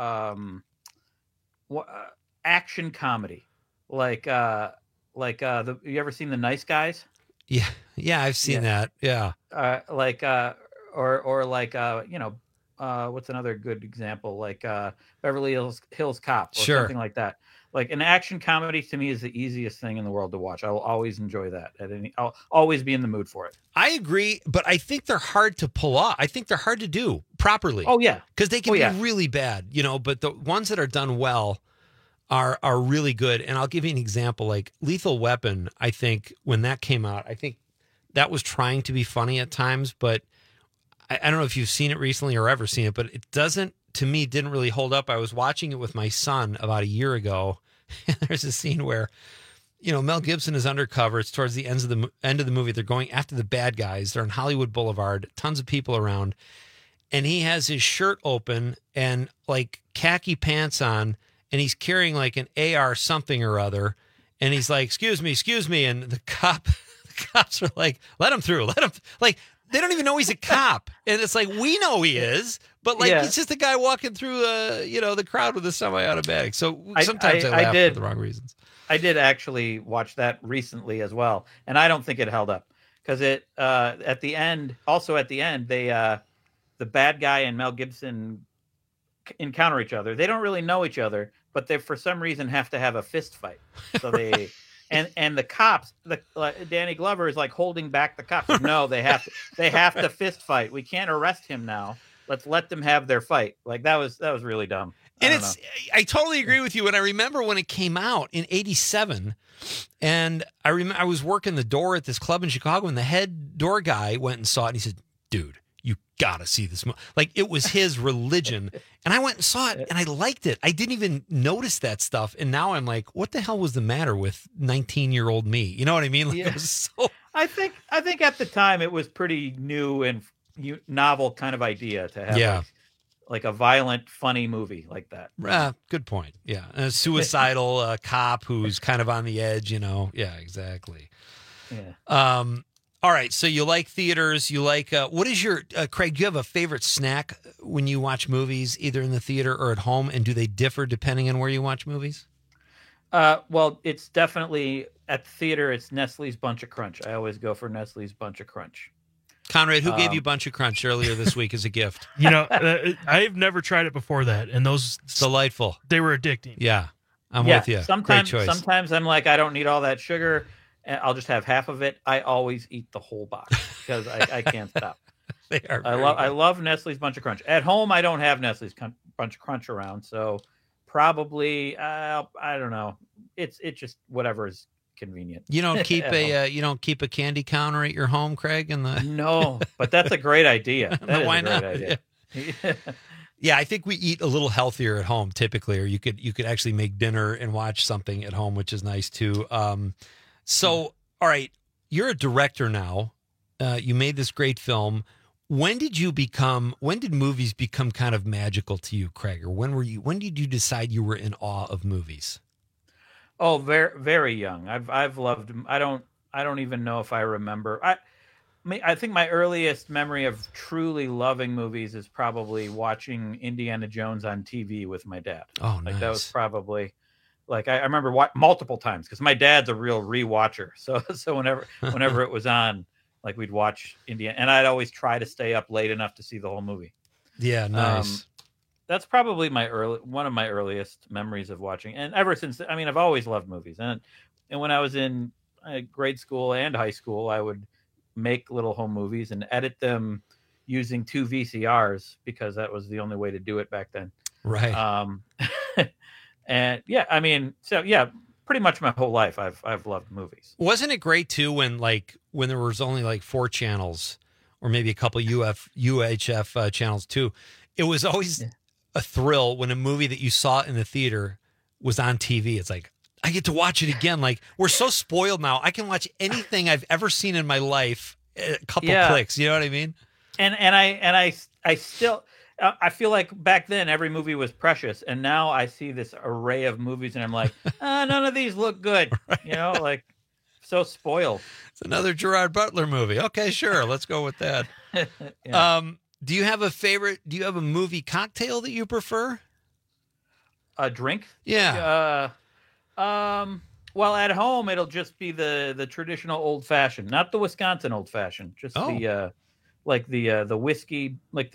action comedy, like you ever seen The Nice Guys? Yeah, I've seen that. Yeah, what's another good example? Like Beverly Hills Cop or Sure. something like that. Like an action comedy to me is the easiest thing in the world to watch. I will always enjoy that. I'll always be in the mood for it. I agree, but I think they're hard to pull off. I think they're hard to do properly. Oh yeah, because they can be really bad, you know. But the ones that are done well are really good. And I'll give you an example. Like Lethal Weapon, I think when that came out, I think that was trying to be funny at times, but I don't know if you've seen it recently or ever seen it, but it doesn't. To me, didn't really hold up. I was watching it with my son about a year ago. And there's a scene where, you know, Mel Gibson is undercover. It's towards the end of the movie. They're going after the bad guys. They're on Hollywood Boulevard, tons of people around. And he has his shirt open and like khaki pants on, and he's carrying like an AR something or other. And he's like, excuse me. And the cops are like, let him through. Like, they don't even know he's a cop. And it's like, we know he is, but like, he's just a guy walking through, the crowd with a semi-automatic. So sometimes I laugh for the wrong reasons. I did actually watch that recently as well. And I don't think it held up because at the end, they, the bad guy and Mel Gibson encounter each other. They don't really know each other, but they, for some reason, have to have a fist fight. So they... And the cops, Danny Glover is like holding back the cops. No, they have to fist fight. We can't arrest him now. Let's let them have their fight. Like that was really dumb. And I totally agree with you. And I remember when it came out in '87, and I was working the door at this club in Chicago, and the head door guy went and saw it, and he said, "Dude, you gotta see this movie." Like it was his religion. And I went and saw it and I liked it. I didn't even notice that stuff. And now I'm like, what the hell was the matter with 19-year-old me? You know what I mean? Like it was so... I think at the time it was pretty new and novel kind of idea to have like a violent, funny movie like that. Good point. Yeah. And a suicidal cop who's kind of on the edge, you know? Yeah, exactly. Yeah. All right, so you like theaters. You like what is your Craig? Do you have a favorite snack when you watch movies, either in the theater or at home? And do they differ depending on where you watch movies? Well, it's definitely at the theater. It's Nestle's Bunch of Crunch. I always go for Nestle's Bunch of Crunch. Conrad, who gave you Bunch of Crunch earlier this week as a gift? You know, I've never tried it before that, and those it's delightful. They were addicting. Yeah, I'm with you. Great choice. Sometimes I'm like, I don't need all that sugar. I'll just have half of it. I always eat the whole box because I can't stop. They are. I love Nestle's Bunch of Crunch. At home, I don't have Nestle's Bunch of Crunch around, so probably I don't know. It's just whatever is convenient. You don't keep a candy counter at your home, Craig? No, but that's a great idea. That is why a great not? idea. Yeah, I think we eat a little healthier at home typically, or you could actually make dinner and watch something at home, which is nice too. So, all right, you're a director now. You made this great film. When did movies become kind of magical to you, Craig? Or when did you decide you were in awe of movies? Oh, very, very young. I've loved them. I don't even know if I remember. I think my earliest memory of truly loving movies is probably watching Indiana Jones on TV with my dad. Oh, nice. Like that was probably... Like I remember multiple times because my dad's a real rewatcher. So whenever it was on, like we'd watch Indiana, and I'd always try to stay up late enough to see the whole movie. Yeah, nice. That's probably one of my earliest memories of watching. And ever since, I mean, I've always loved movies. And when I was in grade school and high school, I would make little home movies and edit them using 2 VCRs because that was the only way to do it back then. Right. And yeah, I mean, so yeah, pretty much my whole life I've loved movies. Wasn't it great too when there was only like 4 channels or maybe a couple UHF channels too? It was always a thrill when a movie that you saw in the theater was on TV. It's like, I get to watch it again. Like, we're so spoiled now. I can watch anything I've ever seen in my life a couple clicks. You know what I mean? And I still I feel like back then every movie was precious, and now I see this array of movies, and I'm like, none of these look good. Right. You know, like so spoiled. It's another Gerard Butler movie. Okay, sure, let's go with that. Do you have a favorite? Do you have a movie cocktail that you prefer? A drink? Yeah. Well, at home it'll just be the traditional old fashioned, not the Wisconsin old fashioned. Just the whiskey, like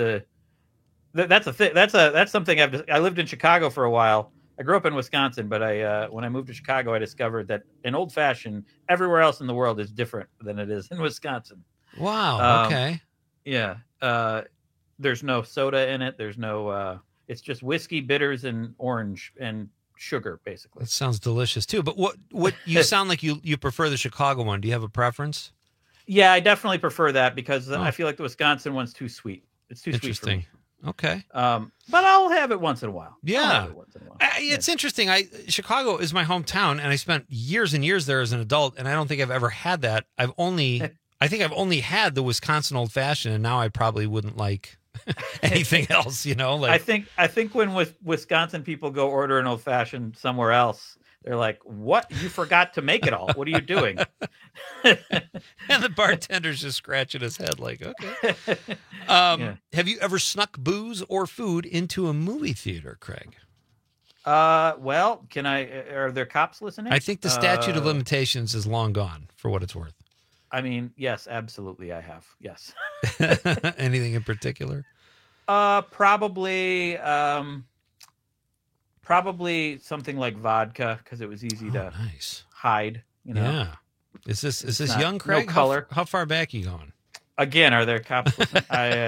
that's a thing. That's something I lived in Chicago for a while. I grew up in Wisconsin, but when I moved to Chicago, I discovered that an old fashioned everywhere else in the world is different than it is in Wisconsin. Wow. Okay. Yeah. There's no soda in it. There's no. It's just whiskey, bitters, and orange and sugar, basically. That sounds delicious too. But what you sound like you prefer the Chicago one. Do you have a preference? Yeah, I definitely prefer that because I feel like the Wisconsin one's too sweet. It's too sweet for me. Okay. But I'll have it once in a while. Yeah. It's interesting. Chicago is my hometown, and I spent years and years there as an adult, and I don't think I've ever had that. I think I've only had the Wisconsin old fashioned, and now I probably wouldn't like anything else, you know. Like I think when Wisconsin people go order an old fashioned somewhere else, they're like, "What? You forgot to make it all. What are you doing?" And the bartender's just scratching his head like, "Okay." Have you ever snuck booze or food into a movie theater, Craig? Well, are there cops listening? I think the statute of limitations is long gone, for what it's worth. I mean, yes, absolutely, I have. Yes. Anything in particular? Probably something like vodka because it was easy to hide. You know. Yeah. Is this young Craig? No color. How far back are you going? Again, are there cops listening?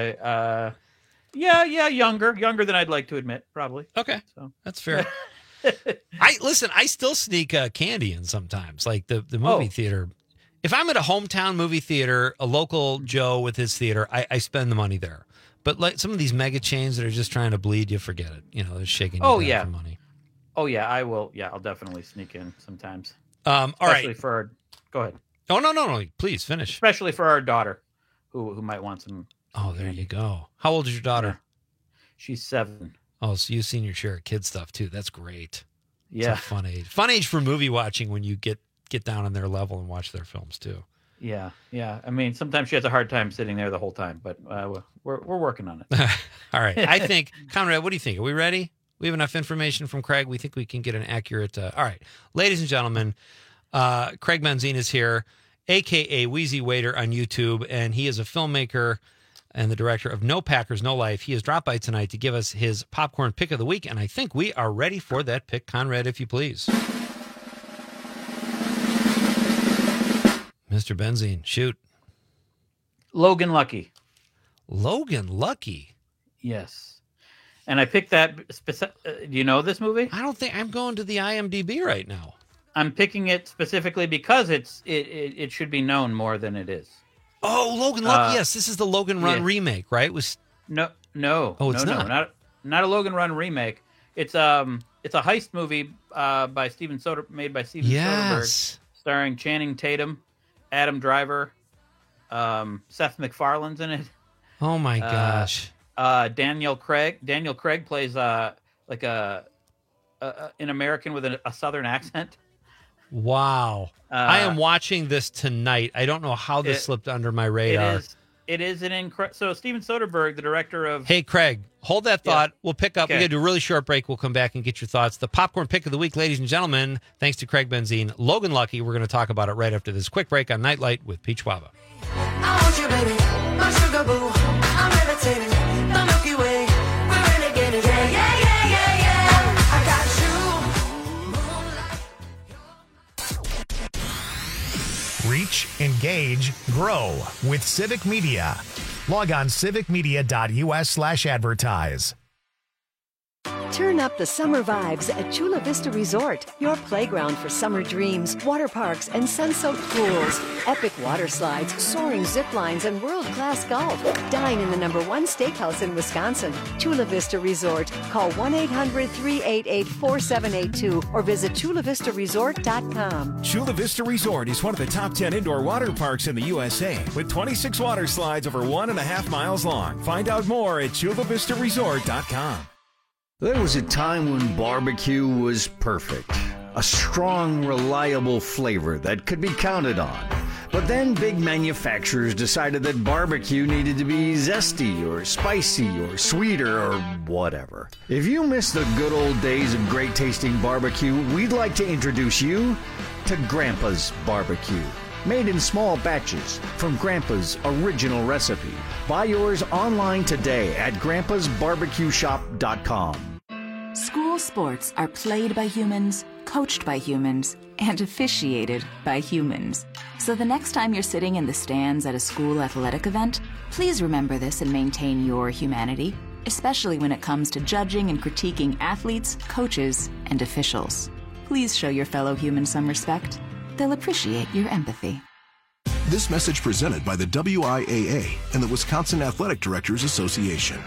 Yeah, younger than I'd like to admit, probably. Okay, so that's fair. I still sneak candy in sometimes, like the movie theater. If I'm at a hometown movie theater, a local Joe with his theater, I spend the money there. But like some of these mega chains that are just trying to bleed, you forget it. You know, they're shaking you down for money. Oh yeah, I will. Yeah, I'll definitely sneak in sometimes. All right. Go ahead. Oh no, please finish. Especially for our daughter, who might want some. Oh, there you go. How old is your daughter? Yeah. She's 7. Oh, so you've seen your share of kid stuff too. That's great. Yeah, it's a fun age. Fun age for movie watching when you get down on their level and watch their films too. Yeah. I mean, sometimes she has a hard time sitting there the whole time, but we're working on it. All right. I think, Conrad, what do you think? Are we ready? We have enough information from Craig. We think we can get an accurate. All right, ladies and gentlemen, Craig Benzine is here, aka Wheezy Waiter on YouTube, and he is a filmmaker and the director of No Packers, No Life. He has dropped by tonight to give us his popcorn pick of the week, and I think we are ready for that pick. Conrad, if you please. Mr. Benzine, shoot. Logan Lucky. Logan Lucky? Yes. And I picked that. Do you know this movie? I don't think. I'm going to the IMDb right now. I'm picking it specifically because it should be known more than it is. Oh, Logan Lucky. Yes, this is the Logan Run remake, right? No. Oh, it's not a Logan Run remake. It's a heist movie by Steven Soderbergh, made by Steven Soderbergh, starring Channing Tatum, Adam Driver, Seth MacFarlane's in it. Oh my gosh. Daniel Craig. Daniel Craig plays like an American with a Southern accent. Wow. I am watching this tonight. I don't know how this slipped under my radar. It is an incredible. So Steven Soderbergh, the director of. Hey, Craig, hold that thought. Yeah. We'll pick up. Okay. We're going to do a really short break. We'll come back and get your thoughts. The popcorn pick of the week, ladies and gentlemen, thanks to Craig Benzine, Logan Lucky. We're going to talk about it right after this quick break on Nightlight with Peach Waba. I want you, baby, my sugar boo. I'm levitating, the Milky Way. We're renegading, yeah. I got you. Reach, engage, grow with Civic Media. Log on civicmedia.us/advertise. Turn up the summer vibes at Chula Vista Resort, your playground for summer dreams, water parks, and sun-soaked pools. Epic water slides, soaring zip lines, and world-class golf. Dine in the #1 steakhouse in Wisconsin. Chula Vista Resort. Call 1-800-388-4782 or visit chulavistaresort.com. Chula Vista Resort is one of the top 10 indoor water parks in the USA with 26 water slides over 1.5 miles long. Find out more at chulavistaresort.com. There was a time when barbecue was perfect. A strong, reliable flavor that could be counted on. But then big manufacturers decided that barbecue needed to be zesty or spicy or sweeter or whatever. If you miss the good old days of great tasting barbecue, we'd like to introduce you to Grandpa's Barbecue. Made in small batches from Grandpa's original recipe. Buy yours online today at grandpasbarbecueshop.com. School sports are played by humans, coached by humans, and officiated by humans. So the next time you're sitting in the stands at a school athletic event, please remember this and maintain your humanity, especially when it comes to judging and critiquing athletes, coaches, and officials. Please show your fellow humans some respect. They'll appreciate your empathy. This message presented by the WIAA and the Wisconsin Athletic Directors Association.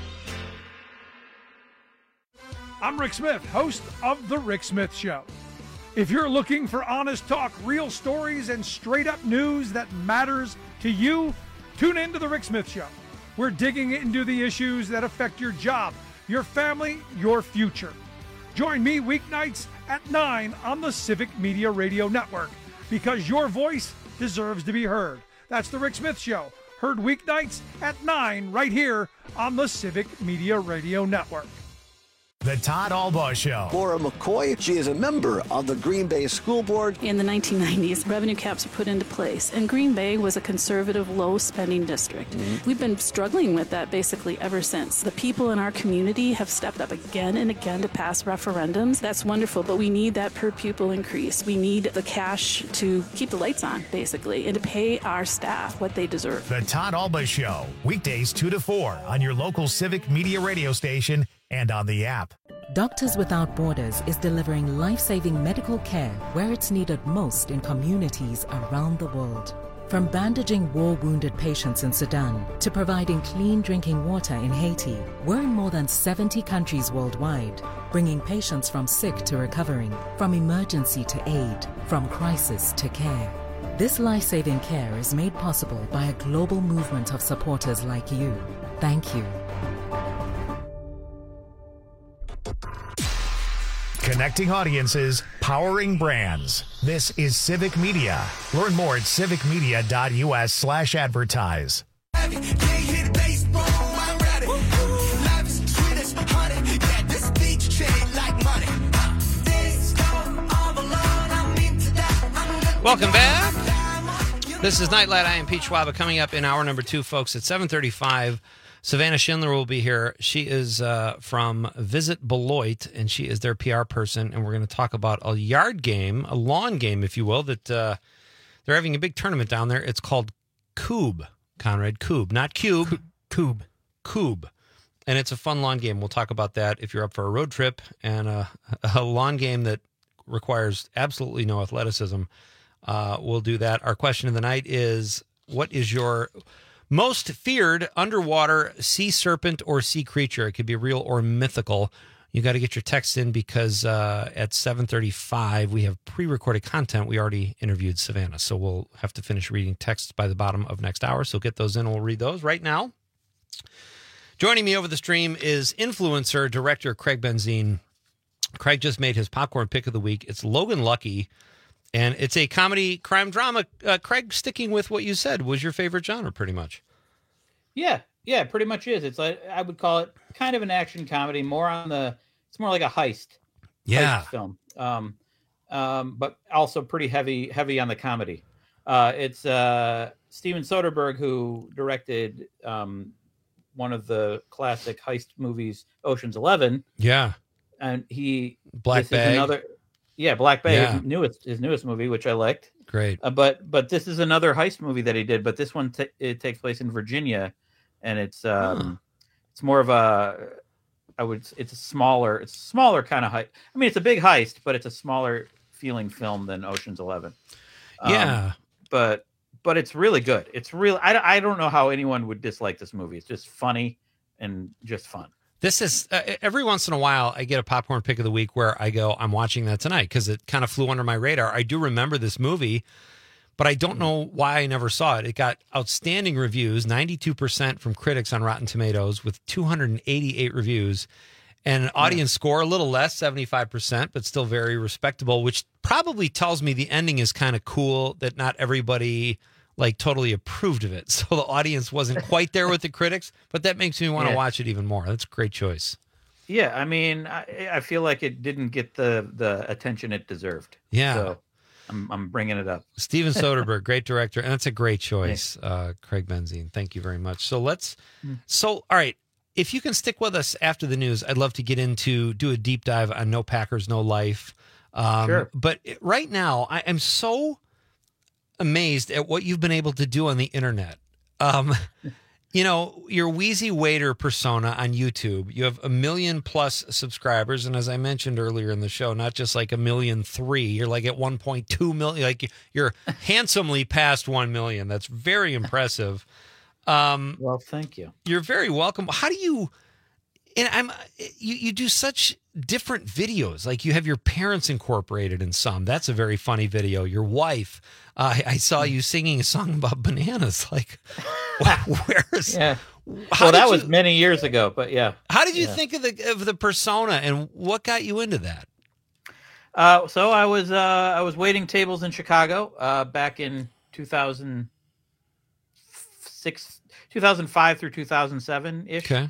I'm Rick Smith, host of The Rick Smith Show. If you're looking for honest talk, real stories, and straight-up news that matters to you, tune in to The Rick Smith Show. We're digging into the issues that affect your job, your family, your future. Join me weeknights at 9 on the Civic Media Radio Network, because your voice deserves to be heard. That's The Rick Smith Show, heard weeknights at 9 right here on the Civic Media Radio Network. The Todd Albaugh Show. Laura McCoy, she is a member of the Green Bay School Board. In the 1990s, revenue caps were put into place, and Green Bay was a conservative, low-spending district. Mm-hmm. We've been struggling with that basically ever since. The people in our community have stepped up again and again to pass referendums. That's wonderful, but we need that per-pupil increase. We need the cash to keep the lights on, basically, and to pay our staff what they deserve. The Todd Albaugh Show, weekdays 2 to 4 on your local Civic Media radio station and on the app. Doctors Without Borders is delivering life-saving medical care where it's needed most in communities around the world. From bandaging war-wounded patients in Sudan to providing clean drinking water in Haiti, we're in more than 70 countries worldwide, bringing patients from sick to recovering, from emergency to aid, from crisis to care. This life-saving care is made possible by a global movement of supporters like you. Thank you. Connecting audiences, powering brands. This is Civic Media. Learn more at civicmedia.us/advertise. Welcome back. This is Nightlight. I am Pete Schwaba. Coming up in hour number 2, folks, at 7:35. Savannah Schindler will be here. She is from Visit Beloit, and she is their PR person, and we're going to talk about a yard game, a lawn game, if you will, that they're having a big tournament down there. It's called Coob, Conrad. Coob, not Cube. Coob. And it's a fun lawn game. We'll talk about that if you're up for a road trip and a lawn game that requires absolutely no athleticism. We'll do that. Our question of the night is, what is your most feared underwater sea serpent or sea creature? It could be real or mythical. You got to get your text in because at 7:35 we have pre-recorded content. We already interviewed Savannah, so we'll have to finish reading texts by the bottom of next hour. So get those in and we'll read those right now. Joining me over the stream is influencer director Craig Benzine. Craig just made his popcorn pick of the week. It's Logan Lucky. And it's a comedy crime drama. Craig, sticking with what you said, was your favorite genre, pretty much. Yeah, pretty much is. It's like, I would call it kind of an action comedy, it's more like a heist film. But also pretty heavy on the comedy. It's Steven Soderbergh, who directed one of the classic heist movies, Ocean's 11. Yeah. And Black Bag. Black Bag, his newest movie, which I liked. Great. But this is another heist movie that he did, but this one it takes place in Virginia, and it's more of a it's a smaller kind of heist. I mean, it's a big heist, but it's a smaller feeling film than Ocean's 11. But it's really good. It's real. I don't know how anyone would dislike this movie. It's just funny and just fun. This is every once in a while I get a popcorn pick of the week where I go, I'm watching that tonight because it kind of flew under my radar. I do remember this movie, but I don't know why I never saw it. It got outstanding reviews, 92% from critics on Rotten Tomatoes with 288 reviews, and an audience score a little less, 75%, but still very respectable, which probably tells me the ending is kind of cool, that not everybody like totally approved of it. So the audience wasn't quite there with the critics, but that makes me want to watch it even more. That's a great choice. Yeah, I mean, I feel like it didn't get the attention it deserved. Yeah. So I'm bringing it up. Steven Soderbergh, great director, and that's a great choice. Craig Benzine, thank you very much. So all right, if you can stick with us after the news, I'd love to do a deep dive on No Packers, No Life. Sure. But right now, I am so amazed at what you've been able to do on the internet. Your Wheezy Waiter persona on YouTube, you have 1 million plus subscribers. And as I mentioned earlier in the show, not just like 1.3 million, you're like at 1.2 million, like you're handsomely past 1 million. That's very impressive. Well, thank you. You're very welcome. How do you, and you do such different videos. Like you have your parents incorporated in some. That's a very funny video. Your wife, I saw you singing a song about bananas. Like, where's? Yeah. Well, that was many years ago, but yeah. How did you think of the persona, and what got you into that? So I was waiting tables in Chicago back in 2005 through 2007 ish. Okay.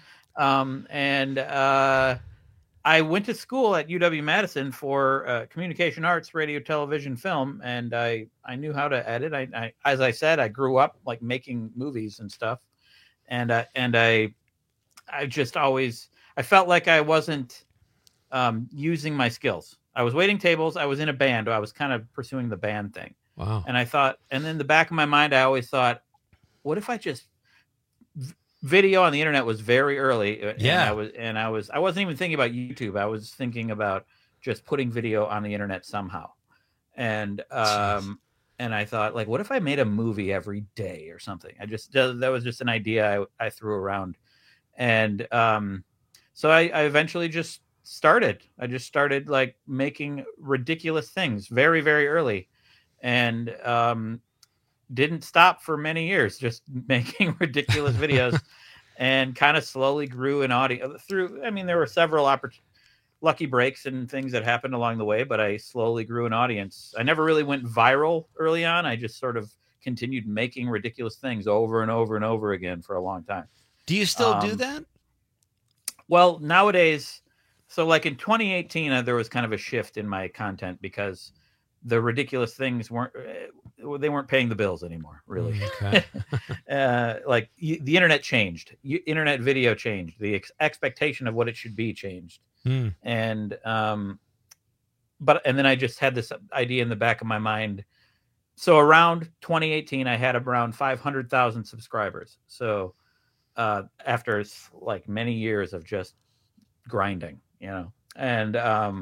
I went to school at UW-Madison for communication arts, radio, television, film, and I knew how to edit. I as I said, I grew up like making movies and stuff, and I just always felt like I wasn't using my skills. I was waiting tables. I was in a band. I was kind of pursuing the band thing. Wow. And I thought, and in the back of my mind, I always thought, what if I just video on the internet was very early. Yeah. I wasn't even thinking about YouTube. I was thinking about just putting video on the internet somehow. And I thought, like, what if I made a movie every day or something? That was just an idea I threw around. And so I eventually just started. I just started like making ridiculous things very, very early. And didn't stop for many years, just making ridiculous videos, and kind of slowly grew an audience through. I mean, there were several lucky breaks and things that happened along the way, but I slowly grew an audience. I never really went viral early on. I just sort of continued making ridiculous things over and over and over again for a long time. Do you still do that? Well, nowadays, so like in 2018, there was kind of a shift in my content because the ridiculous things weren't paying the bills anymore, really. Okay. The internet changed. Internet video changed. The expectation of what it should be changed. And then I just had this idea in the back of my mind. So around 2018, I had around 500,000 subscribers. So after like many years of just grinding, and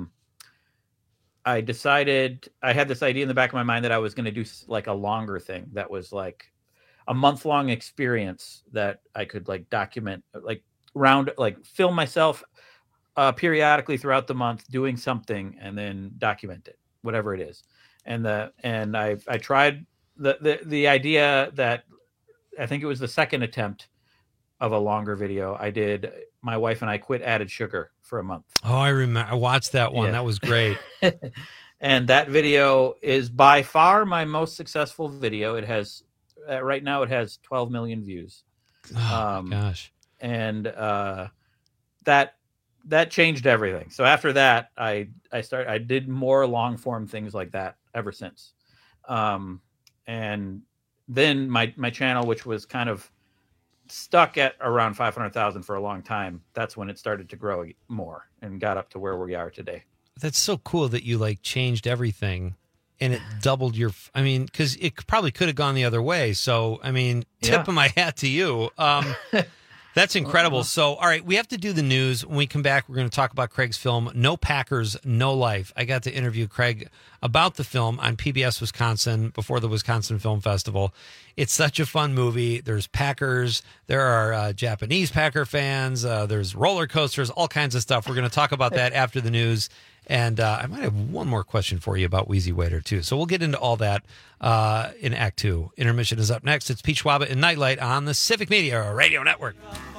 I decided, I had this idea in the back of my mind that I was going to do like a longer thing that was like a month-long experience that I could like document, like film myself periodically throughout the month doing something and then document it, whatever it is. And I tried the idea that I think it was the second attempt of a longer video I did. My wife and I quit added sugar for a month. Oh, I remember. I watched that one. Yeah. That was great. And that video is by far my most successful video. It has right now it has 12 million views. Oh my gosh. And that changed everything. So after that, I did more long form things like that ever since. And then my channel, which was kind of stuck at around 500,000 for a long time, that's when it started to grow more and got up to where we are today. That's so cool that you like changed everything and it doubled your, I mean, because it probably could have gone the other way. So, I mean, tip of my hat to you. That's incredible. So, all right, we have to do the news. When we come back, we're going to talk about Craig's film, No Packers, No Life. I got to interview Craig about the film on PBS Wisconsin before the Wisconsin Film Festival. It's such a fun movie. There's Packers. There are Japanese Packer fans. There's roller coasters, all kinds of stuff. We're going to talk about that after the news. And I might have one more question for you about Wheezy Waiter, too. So we'll get into all that in Act 2. Intermission is up next. It's Pete Schwaba and Nightlight on the Civic Media Radio Network.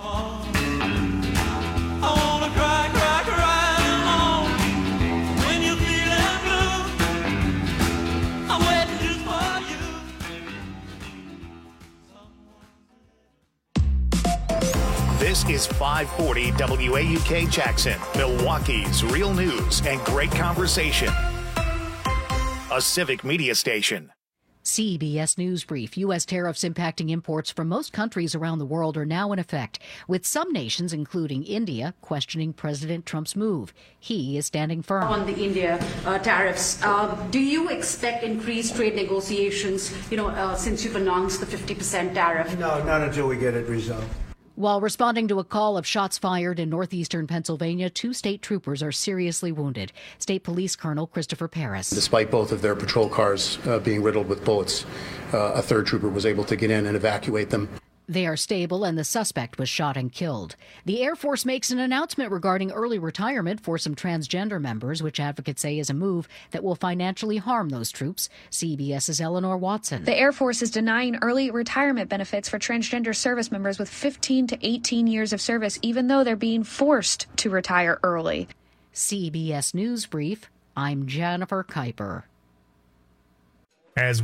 This is 540 WAUK Jackson, Milwaukee's real news and great conversation. A Civic Media station. CBS News Brief. U.S. tariffs impacting imports from most countries around the world are now in effect, with some nations, including India, questioning President Trump's move. He is standing firm. On the India tariffs, do you expect increased trade negotiations, since you've announced the 50% tariff? No, not until we get it resolved. While responding to a call of shots fired in northeastern Pennsylvania, 2 state troopers are seriously wounded. State Police Colonel Christopher Paris. Despite both of their patrol cars being riddled with bullets, a third trooper was able to get in and evacuate them. They are stable, and the suspect was shot and killed. The Air Force makes an announcement regarding early retirement for some transgender members, which advocates say is a move that will financially harm those troops. CBS's Eleanor Watson. The Air Force is denying early retirement benefits for transgender service members with 15 to 18 years of service, even though they're being forced to retire early. CBS News Brief, I'm Jennifer Kuiper. As